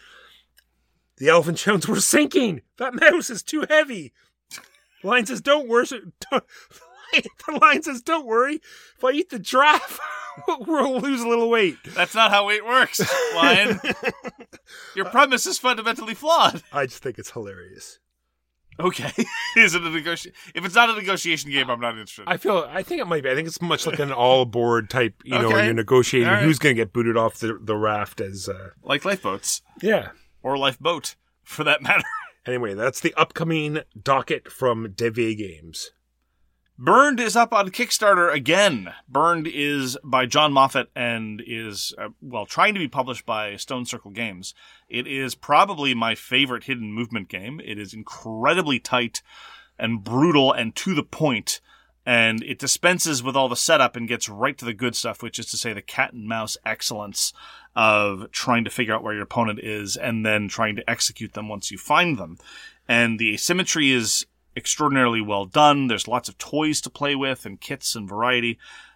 the elephant shouts, we're sinking. That mouse is too heavy. The line says, don't worry. Don't, the line says, don't worry. If I eat the giraffe, we'll lose a little weight. That's not how weight works, Lion. Your premise is fundamentally flawed. I just think it's hilarious. Okay. Is it a negotiation? If it's not a negotiation game, I'm not interested. I feel, I think it might be. I think it's much like an all aboard type, you know, Okay. where you're negotiating All right. who's going to get booted off the, the raft as, uh, Like lifeboats. yeah. Or lifeboat, for that matter. Anyway, that's the upcoming docket from Devier Games. Burned is up on Kickstarter again. Burned is by John Moffat and is, uh, well, trying to be published by Stone Circle Games. It is probably my favorite hidden movement game. It is incredibly tight and brutal and to the point, and it dispenses with all the setup and gets right to the good stuff, which is to say the cat and mouse excellence of trying to figure out where your opponent is and then trying to execute them once you find them. And the asymmetry is extraordinarily well done. There's lots of toys to play with and kits and variety.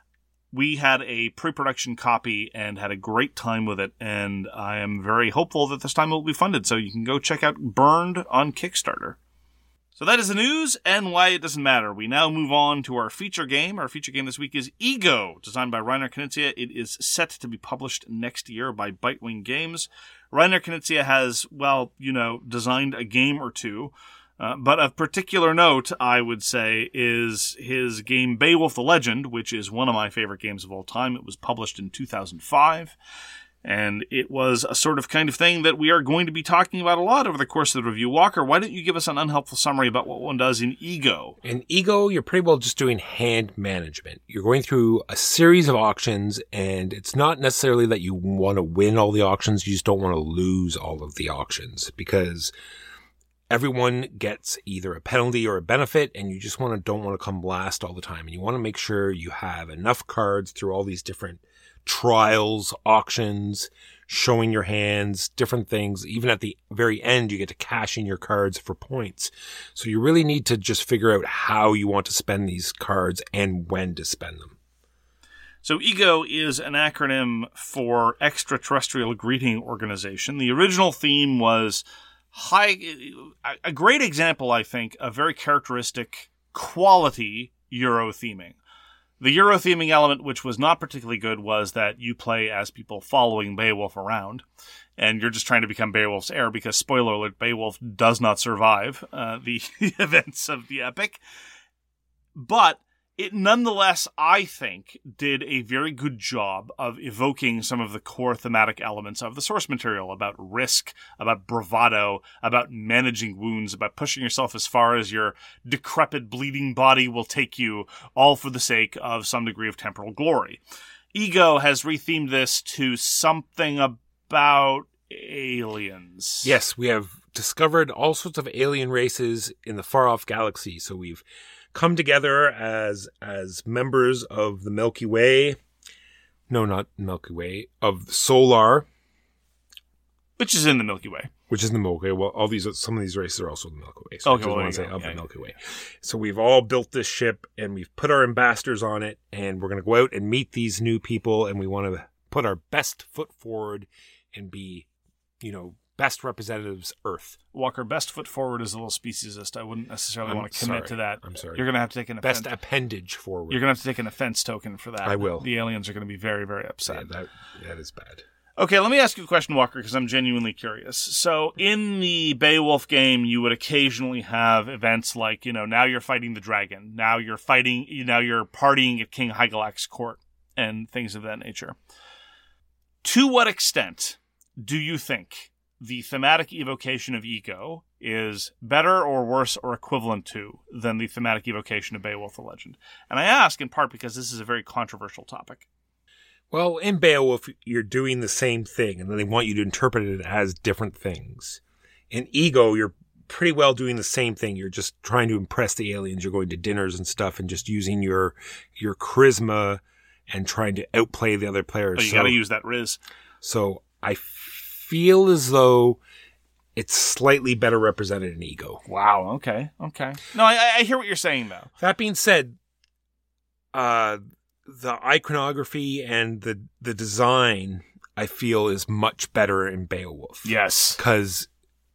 We had a pre-production copy and had a great time with it, and I am very hopeful that this time it will be funded, so you can go check out Burned on Kickstarter. So that is the news and why it doesn't matter. We now move on to our feature game. Our feature game this week is Ego, designed by Reiner Knizia. It is set to be published next year by Bitewing Games. Reiner Knizia has, well, you know, designed a game or two. Uh, but of particular note, I would say, is his game Beowulf the Legend, which is one of my favorite games of all time. It was published in two thousand five, and it was a sort of kind of thing that we are going to be talking about a lot over the course of the review. Walker, why don't you give us an unhelpful summary about what one does in Ego? In Ego, you're pretty well just doing hand management. You're going through a series of auctions, and it's not necessarily that you want to win all the auctions, you just don't want to lose all of the auctions, because everyone gets either a penalty or a benefit, and you just want to don't want to come last all the time. And you want to make sure you have enough cards through all these different trials, auctions, showing your hands, different things. Even at the very end, you get to cash in your cards for points. So you really need to just figure out how you want to spend these cards and when to spend them. So Ego is an acronym for Extraterrestrial Greeting Organization. The original theme was high, a great example, I think, of very characteristic quality Euro theming. The Euro theming element, which was not particularly good, was that you play as people following Beowulf around, and you're just trying to become Beowulf's heir because, spoiler alert, Beowulf does not survive uh, the events of the epic. But it nonetheless, I think, did a very good job of evoking some of the core thematic elements of the source material about risk, about bravado, about managing wounds, about pushing yourself as far as your decrepit, bleeding body will take you, all for the sake of some degree of temporal glory. Ego has rethemed this to something about aliens. Yes, we have discovered all sorts of alien races in the far-off galaxy, so we've come together as as members of the Milky Way. No, not Milky Way, of the Solar, Which is in the Milky Way. which is the Milky Way. Well, all these, some of these races are also in the Milky Way. So Okay, I just well, want to there say you of go. the Yeah, Milky Way. So we've all built this ship, and we've put our ambassadors on it, and we're going to go out and meet these new people, and we want to put our best foot forward and be, you know, best representatives Earth. Walker, best foot forward is a little speciesist. I wouldn't necessarily I'm want to commit sorry. to that. I'm sorry. You're going to have to take an Best offense. appendage forward. You're going to have to take an offense token for that. I will. The aliens are going to be very, very Yeah, upset. that, that is bad. Okay, let me ask you a question, Walker, because I'm genuinely curious. So, in the Beowulf game, you would occasionally have events like, you know, now you're fighting the dragon. Now you're fighting, now you're partying at King Hygelac's court and things of that nature. To what extent do you think the thematic evocation of Ego is better or worse or equivalent to than the thematic evocation of Beowulf the Legend? And I ask in part because this is a very controversial topic. Well, in Beowulf, you're doing the same thing, and then they want you to interpret it as different things. In Ego, you're pretty well doing the same thing. You're just trying to impress the aliens. You're going to dinners and stuff and just using your your charisma and trying to outplay the other players. So you so, got to use that Riz. so I feel as though it's slightly better represented in Ego. Wow. Okay. Okay. No, I, I hear what you're saying, though. That being said, uh, the iconography and the the design, I feel, is much better in Beowulf. Yes. Because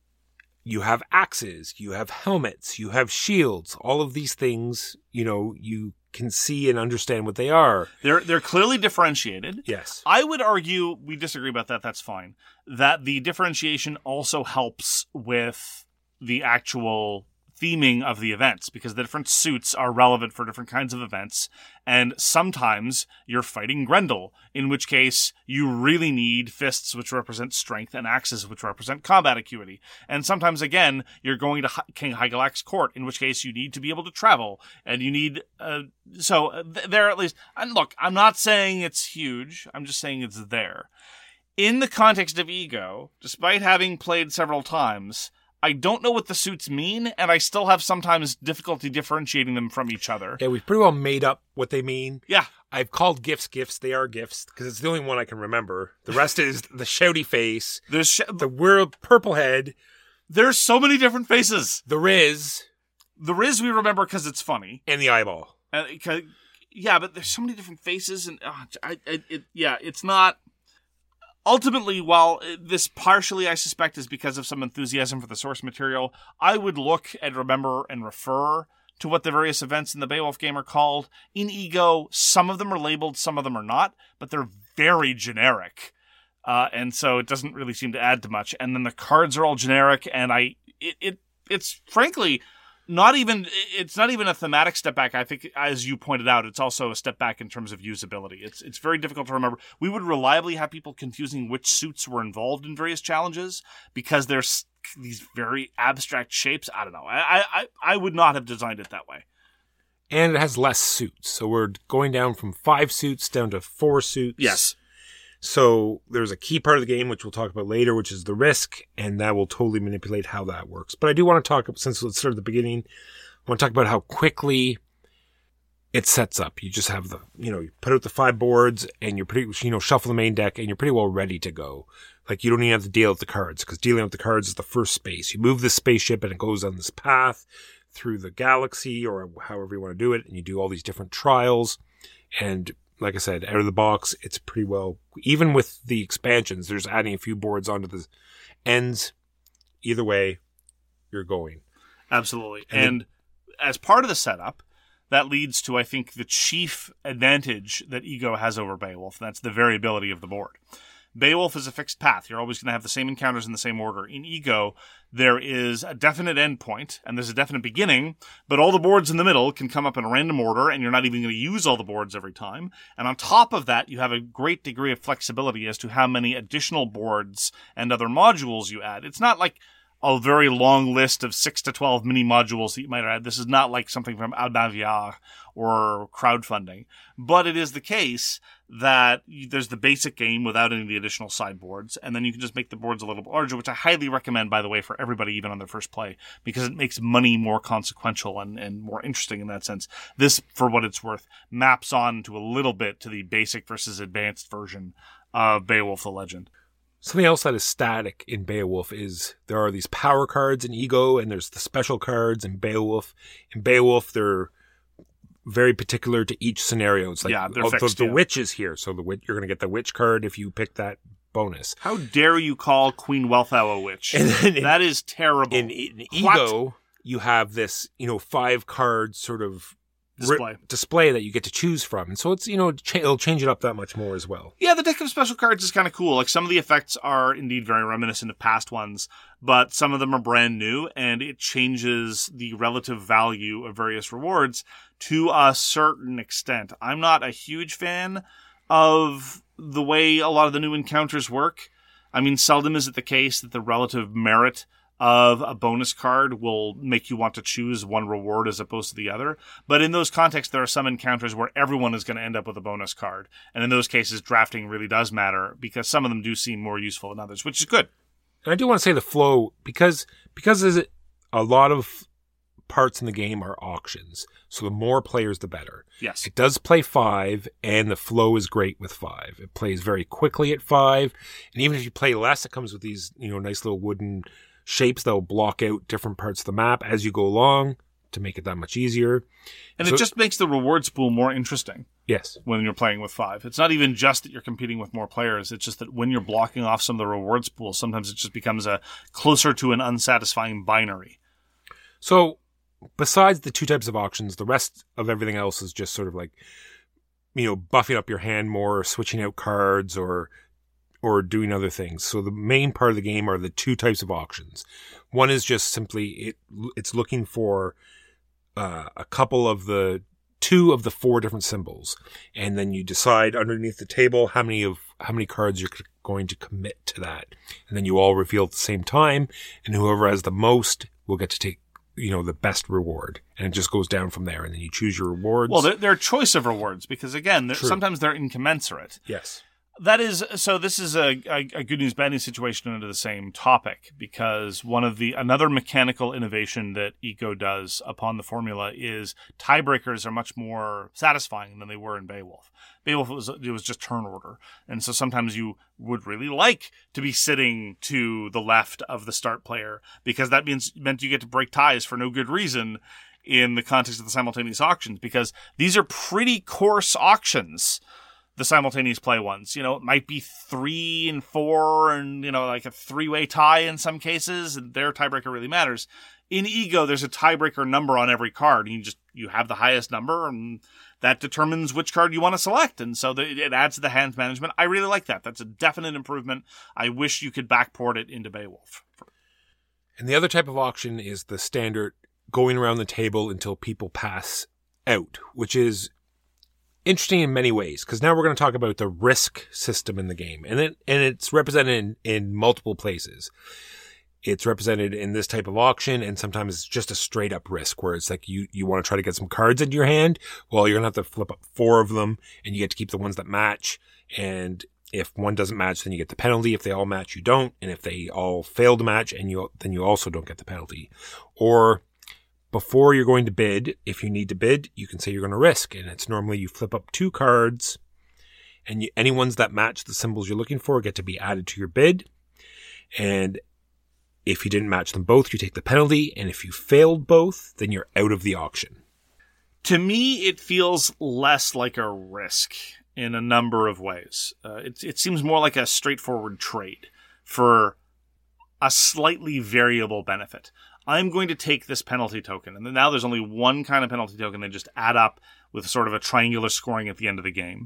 you have axes, you have helmets, you have shields. All of these things, you know, you can see and understand what they are. They're they're clearly differentiated. Yes. I would argue, we disagree about that, that's fine, that the differentiation also helps with the actual theming of the events, because the different suits are relevant for different kinds of events, and sometimes you're fighting Grendel, in which case you really need fists, which represent strength, and axes, which represent combat acuity. And sometimes, again, you're going to H- King Hygelac's court, in which case you need to be able to travel, and you need... Uh, so, th- there at least... And look, I'm not saying it's huge, I'm just saying it's there. In the context of Ego, despite having played several times, I don't know what the suits mean, and I still have sometimes difficulty differentiating them from each other. Yeah, we've pretty well made up what they mean. Yeah. I've called gifts gifts. They are gifts, because it's the only one I can remember. The rest is the shouty face, There's sh- the weird purple head, there's so many different faces. the Riz, The Riz we remember because it's funny. and the eyeball. Uh, 'cause- yeah, but there's so many different faces, and uh, I, I, it, yeah, it's not... Ultimately, while this partially, I suspect, is because of some enthusiasm for the source material, I would look and remember and refer to what the various events in the Beowulf game are called. In Ego, some of them are labeled, some of them are not, but they're very generic. Uh, and so it doesn't really seem to add to much. And then the cards are all generic, and I, it, it it's frankly not even, it's not even a thematic step back. I think, as you pointed out, it's also a step back in terms of usability. It's it's very difficult to remember. We would reliably have people confusing which suits were involved in various challenges because there's these very abstract shapes. I don't know. I I I would not have designed it that way. And it has less suits. So we're going down from five suits down to four suits. Yes. So there's a key part of the game, which we'll talk about later, which is the risk, and that will totally manipulate how that works. But I do want to talk, since let's start at the beginning, I want to talk about how quickly it sets up. You just have the, you know, you put out the five boards, and you're pretty, you know, shuffle the main deck, and you're pretty well ready to go. Like, you don't even have to deal with the cards, because dealing with the cards is the first space. You move this spaceship, and it goes on this path through the galaxy, or however you want to do it, and you do all these different trials, and like I said, out of the box, it's pretty well, even with the expansions, there's adding a few boards onto the ends. Either way, you're going. Absolutely. And And, as part of the setup, that leads to, I think, the chief advantage that Ego has over Beowulf, and that's the variability of the board. Beowulf is a fixed path. You're always going to have the same encounters in the same order. In Ego, there is a definite endpoint, and there's a definite beginning, but all the boards in the middle can come up in a random order, and you're not even going to use all the boards every time. And on top of that, you have a great degree of flexibility as to how many additional boards and other modules you add. It's not like a very long list of six to twelve mini modules that you might add. This is not like something from Almaviar or crowdfunding. But it is the case that there's the basic game without any of the additional sideboards, and then you can just make the boards a little bit larger, which I highly recommend, by the way, for everybody, even on their first play, because it makes money more consequential and, and more interesting in that sense. This, for what it's worth, maps on to a little bit to the basic versus advanced version of Beowulf the Legend. Something else that is static in Beowulf is there are these power cards in Ego, and there's the special cards in Beowulf. In Beowulf, they're very particular to each scenario. It's like, Yeah, they're oh, fixed, the, the yeah. witch is here, so the witch, you're going to get the witch card if you pick that bonus. How dare you call Queen Wealthau a witch? And then in- that is terrible. In, in What? Ego, you have this, you know, five card sort of Display. ri- display that you get to choose from. And so it's, you know, cha- it'll change it up that much more as well. Yeah, the deck of special cards is kind of cool. Like, some of the effects are indeed very reminiscent of past ones, but some of them are brand new, and it changes the relative value of various rewards to a certain extent. I'm not a huge fan of the way a lot of the new encounters work. I mean, seldom is it the case that the relative merit of a bonus card will make you want to choose one reward as opposed to the other. But in those contexts, there are some encounters where everyone is going to end up with a bonus card. And in those cases, drafting really does matter, because some of them do seem more useful than others, which is good. And I do want to say the flow, because, because there's a lot of parts in the game are auctions. So the more players, the better. Yes. It does play five, and the flow is great with five. It plays very quickly at five. And even if you play less, it comes with these, you know, nice little wooden shapes that will block out different parts of the map as you go along to make it that much easier. And so, it just makes the rewards pool more interesting. Yes. When you're playing with five. It's not even just that you're competing with more players. It's just that when you're blocking off some of the rewards pool, sometimes it just becomes a closer to an unsatisfying binary. So besides the two types of auctions, the rest of everything else is just sort of like, you know, buffing up your hand more, or switching out cards, or or doing other things. So the main part of the game are the two types of auctions. One is just simply it it's looking for uh, a couple of the two of the four different symbols, and then you decide underneath the table how many of how many cards you're going to commit to that, and then you all reveal at the same time, and whoever has the most will get to take, you know, the best reward, and it just goes down from there, and then you choose your rewards. Well, they're, they're a choice of rewards because, again, they're, sometimes they're incommensurate. Yes. That is, so this is a, a, a good news, bad news situation under the same topic, because one of the, another mechanical innovation that Eco does upon the formula is tiebreakers are much more satisfying than they were in Beowulf. Beowulf was, it was just turn order. And so sometimes you would really like to be sitting to the left of the start player, because that means, meant you get to break ties for no good reason in the context of the simultaneous auctions, because these are pretty coarse auctions. The simultaneous play ones, you know, it might be three and four and, you know, like a three-way tie in some cases, and their tiebreaker really matters. In Ego, there's a tiebreaker number on every card. You just, you have the highest number, and that determines which card you want to select. And so the, it adds to the hand management. I really like that. That's a definite improvement. I wish you could backport it into Beowulf. And the other type of auction is the standard going around the table until people pass out, which is interesting in many ways, because now we're going to talk about the risk system in the game, and it and it's represented in, in multiple places. It's represented in this type of auction, and sometimes it's just a straight up risk where it's like you, you want to try to get some cards into your hand. Well, you're going to have to flip up four of them, and you get to keep the ones that match. And if one doesn't match, then you get the penalty. If they all match, you don't. And if they all fail to match, and you then you also don't get the penalty. Or before you're going to bid, if you need to bid, you can say you're going to risk. And it's normally you flip up two cards, and you, any ones that match the symbols you're looking for get to be added to your bid. And if you didn't match them both, you take the penalty. And if you failed both, then you're out of the auction. To me, it feels less like a risk in a number of ways. Uh, it, it seems more like a straightforward trade for a slightly variable benefit. I'm going to take this penalty token. And now there's only one kind of penalty token. They just add up with sort of a triangular scoring at the end of the game.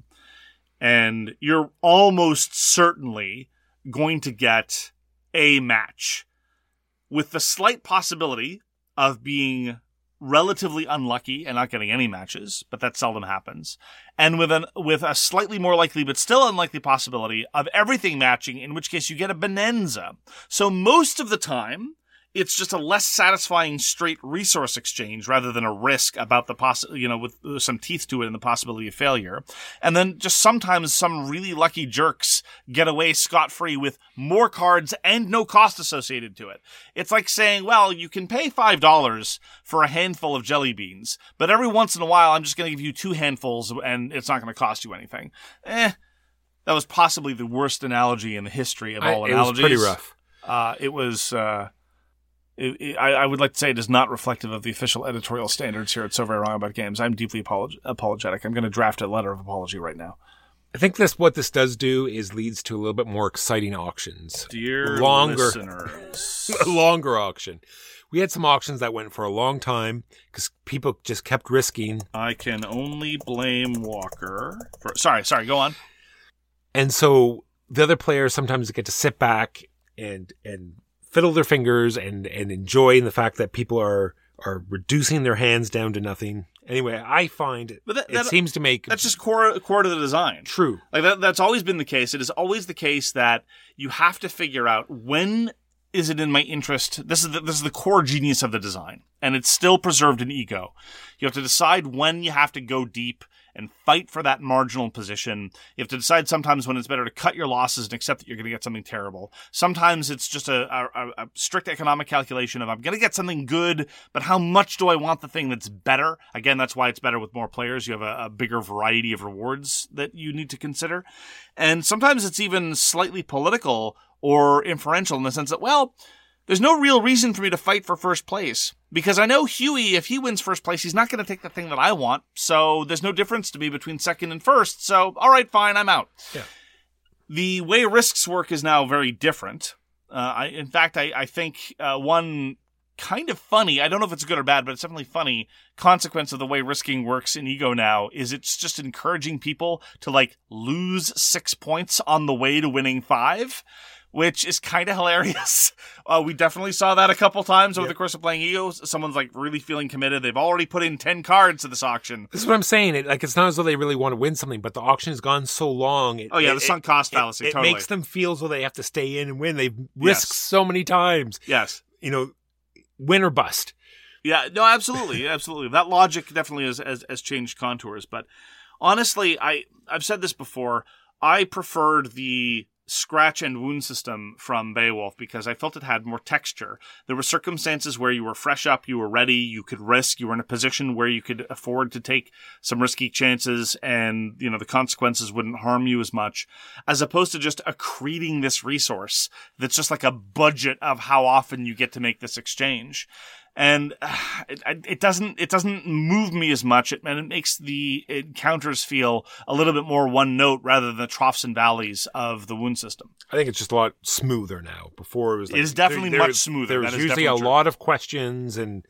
And you're almost certainly going to get a match, with the slight possibility of being relatively unlucky and not getting any matches, but that seldom happens. And with an with a slightly more likely but still unlikely possibility of everything matching, in which case you get a bonanza. So most of the time, it's just a less satisfying straight resource exchange rather than a risk about the poss, you know, with some teeth to it and the possibility of failure. And then just sometimes some really lucky jerks get away scot-free with more cards and no cost associated to it. It's like saying, well, you can pay five dollars for a handful of jelly beans, but every once in a while I'm just going to give you two handfuls and it's not going to cost you anything. Eh, that was possibly the worst analogy in the history of all I, analogies. It was pretty rough. Uh, it was... Uh, It, it, I, I would like to say it is not reflective of the official editorial standards here at So Very Wrong About Games. I'm deeply apolog- apologetic. I'm going to draft a letter of apology right now. I think this what this does do is leads to a little bit more exciting auctions. Dear longer, listeners. a longer auction. We had some auctions that went for a long time because people just kept risking. I can only blame Walker. For, sorry, sorry, go on. And so the other players sometimes get to sit back and and fiddle their fingers and, and enjoy the fact that people are, are reducing their hands down to nothing. Anyway, I find But that, it that, seems to make... That's just core, core to the design. True. Like that, that's always been the case. It is always the case that you have to figure out when is it in my interest. This is the, this is the core genius of the design, and it's still preserved in Ego. You have to decide when you have to go deep and fight for that marginal position. You have to decide sometimes when it's better to cut your losses and accept that you're going to get something terrible. Sometimes it's just a, a, a strict economic calculation of I'm going to get something good, but how much do I want the thing that's better? Again, that's why it's better with more players. You have a, a bigger variety of rewards that you need to consider. And sometimes it's even slightly political or inferential in the sense that, well, there's no real reason for me to fight for first place because I know Huey, if he wins first place, he's not going to take the thing that I want. So there's no difference to me between second and first. So, all right, fine, I'm out. Yeah. The way risks work is now very different. Uh, I, in fact, I, I think uh, one kind of funny, I don't know if it's good or bad, but it's definitely funny, consequence of the way risking works in Ego now is it's just encouraging people to like lose six points on the way to winning five, which is kind of hilarious. Uh, we definitely saw that a couple times over yep. the course of playing Ego. Someone's like really feeling committed. They've already put in ten cards to this auction. This is what I'm saying. It, like, it's not as though they really want to win something, but the auction has gone so long. It, oh, yeah, it, the sunk cost fallacy, it, it totally. makes them feel as though they have to stay in and win. They've risked Yes. so many times. Yes. You know, win or bust. Yeah, no, absolutely, absolutely. That logic definitely has, has, has changed contours. But honestly, I, I've said this before, I preferred the scratch and wound system from Beowulf because I felt it had more texture. There were circumstances where you were fresh up, you were ready, you could risk, you were in a position where you could afford to take some risky chances and, you know, the consequences wouldn't harm you as much, as opposed to just accreting this resource that's just like a budget of how often you get to make this exchange. And uh, it, it doesn't it doesn't move me as much, it, and it makes the encounters feel a little bit more one note rather than the troughs and valleys of the wound system. I think it's just a lot smoother now. Before it was like, it is definitely there, much there, smoother. There was that is usually a definitely true. lot of questions and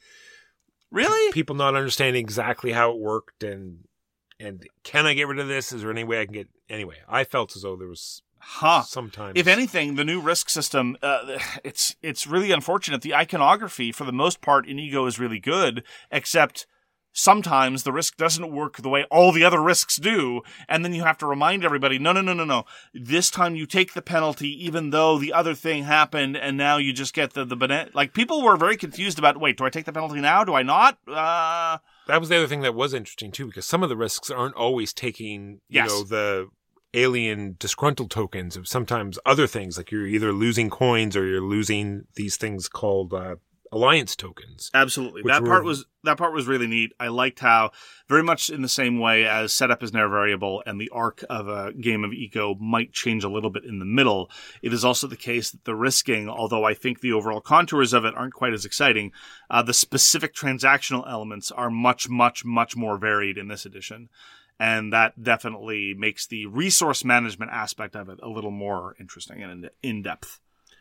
really people not understanding exactly how it worked and and can I get rid of this? Is there any way I can get anyway? I felt as though there was. Huh. Sometimes. If anything, the new risk system, uh, it's it's really unfortunate. The iconography, for the most part, in Ego is really good, except sometimes the risk doesn't work the way all the other risks do, and then you have to remind everybody, no, no, no, no, no. This time you take the penalty, even though the other thing happened, and now you just get the, the banana. Like, people were very confused about, wait, do I take the penalty now? Do I not? Uh... That was the other thing that was interesting, too, because some of the risks aren't always taking, you Yes. know, the alien disgruntled tokens of sometimes other things, like you're either losing coins or you're losing these things called uh, alliance tokens. Absolutely. Which That were- part was that part was really neat. I liked how, very much in the same way as setup is never variable and the arc of a game of Ego might change a little bit in the middle, it is also the case that the risking, although I think the overall contours of it aren't quite as exciting, uh, the specific transactional elements are much, much, much more varied in this edition. And that definitely makes the resource management aspect of it a little more interesting and in-depth.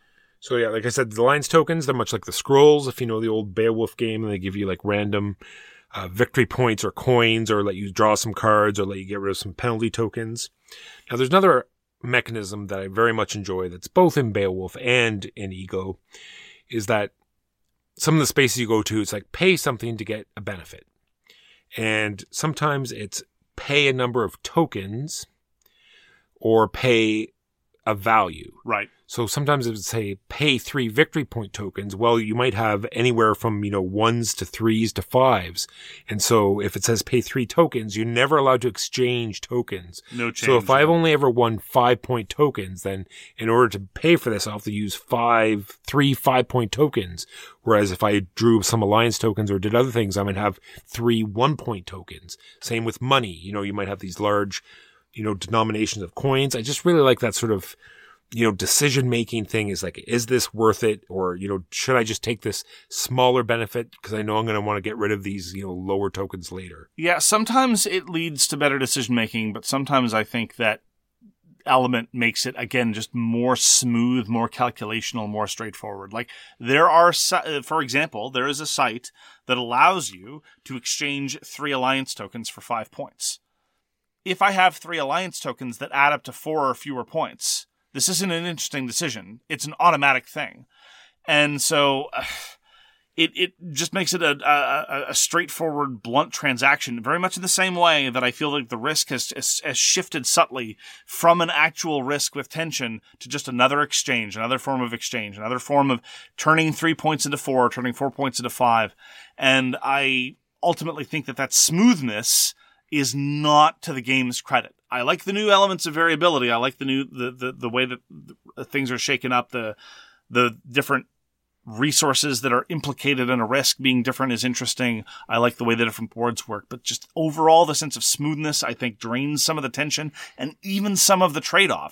So yeah, like I said, the alliance tokens, they're much like the scrolls. If you know the old Beowulf game, and they give you like random uh, victory points or coins, or let you draw some cards, or let you get rid of some penalty tokens. Now there's another mechanism that I very much enjoy that's both in Beowulf and in Ego, is that some of the spaces you go to, it's like pay something to get a benefit. And sometimes it's pay a number of tokens or pay a value. Right. So sometimes it would say pay three victory point tokens. Well, you might have anywhere from, you know, ones to threes to fives. And so if it says pay three tokens, you're never allowed to exchange tokens. No change. So if I've only ever won five point tokens, then in order to pay for this, I'll have to use five, three five point tokens. Whereas if I drew some alliance tokens or did other things, I might have three one point tokens. Same with money. You know, you might have these large, you know, denominations of coins. I just really like that sort of, you know, decision-making thing is like, is this worth it? Or, you know, should I just take this smaller benefit because I know I'm going to want to get rid of these, you know, lower tokens later? Yeah, sometimes it leads to better decision-making, but sometimes I think that element makes it, again, just more smooth, more calculational, more straightforward. Like, there are, for example, there is a site that allows you to exchange three alliance tokens for five points. If I have three alliance tokens that add up to four or fewer points, this isn't an interesting decision. It's an automatic thing. And so uh, it it just makes it a, a, a straightforward, blunt transaction, very much in the same way that I feel like the risk has, has, has shifted subtly from an actual risk with tension to just another exchange, another form of exchange, another form of turning three points into four, turning four points into five. And I ultimately think that that smoothness is not to the game's credit. I like the new elements of variability. I like the new the the, the way that things are shaken up, the the different resources that are implicated in a risk being different is interesting. I like the way the different boards work, but just overall the sense of smoothness, I think, drains some of the tension and even some of the trade-offs.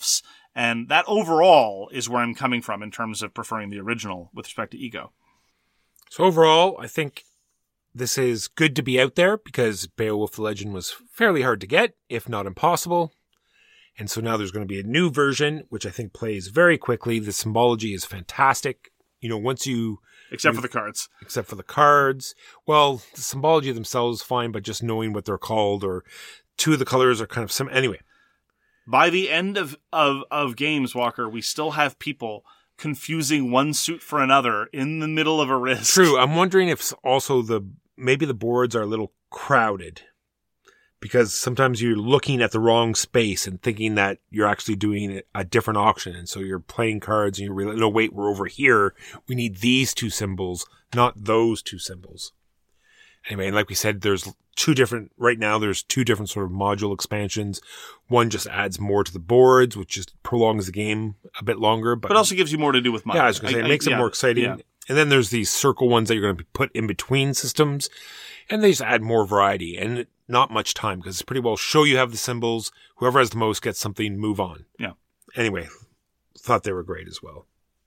And that overall is where I'm coming from in terms of preferring the original with respect to Ego. So overall, I think this is good to be out there because Beowulf the Legend was fairly hard to get, if not impossible. And so now there's going to be a new version, which I think plays very quickly. The symbology is fantastic. You know, once you... Except you, for the cards. Except for the cards. Well, the symbology themselves is fine, but just knowing what they're called or two of the colors are kind of... Some, anyway. By the end of, of, of games, Walker, we still have people confusing one suit for another in the middle of a risk. True. I'm wondering if also the... Maybe the boards are a little crowded. Because sometimes you're looking at the wrong space and thinking that you're actually doing a different auction. And so you're playing cards and you realize, no, wait, we're over here. We need these two symbols, not those two symbols. Anyway, and like we said, there's two different, right now there's two different sort of module expansions. One just adds more to the boards, which just prolongs the game a bit longer. But, but also gives you more to do with money. Yeah, I was going to say, it makes I, it yeah, more exciting. Yeah. And then there's these circle ones that you're going to put in between systems. And they just add more variety. And not much time because it's pretty well show you have the symbols. Whoever has the most gets something, move on. Yeah. Anyway, thought they were great as well.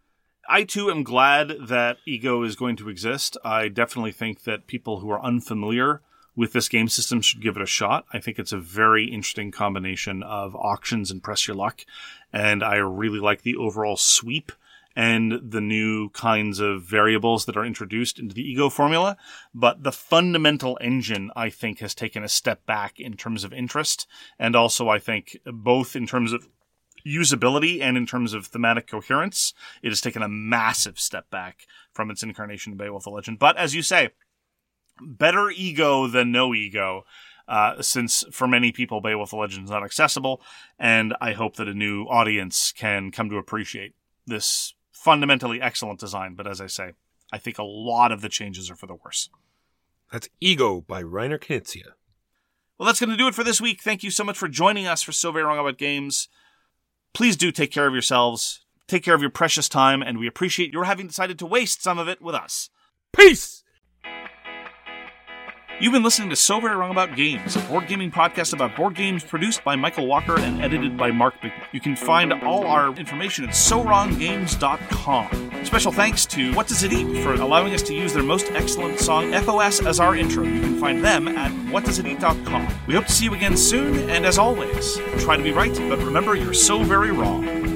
I too am glad that Ego is going to exist. I definitely think that people who are unfamiliar with this game system should give it a shot. I think it's a very interesting combination of auctions and press your luck. And I really like the overall sweep and the new kinds of variables that are introduced into the Ego formula. But the fundamental engine, I think, has taken a step back in terms of interest. And also, I think, both in terms of usability and in terms of thematic coherence, it has taken a massive step back from its incarnation in Beowulf the Legend. But as you say, better Ego than no Ego. Uh, since for many people, Beowulf the Legend is not accessible. And I hope that a new audience can come to appreciate this fundamentally excellent design, but as I say, I think a lot of the changes are for the worse. That's Ego by Reiner Knizia. Well, that's going to do it for this week. Thank you so much for joining us for So Very Wrong About Games. Please do take care of yourselves, take care of your precious time, and we appreciate your having decided to waste some of it with us. Peace! You've been listening to So Very Wrong About Games, a board gaming podcast about board games produced by Michael Walker and edited by Mark Bigney. You can find all our information at so wrong games dot com. Special thanks to What Does It Eat for allowing us to use their most excellent song, F O S, as our intro. You can find them at what does it eat dot com. We hope to see you again soon, and as always, try to be right, but remember, you're so very wrong.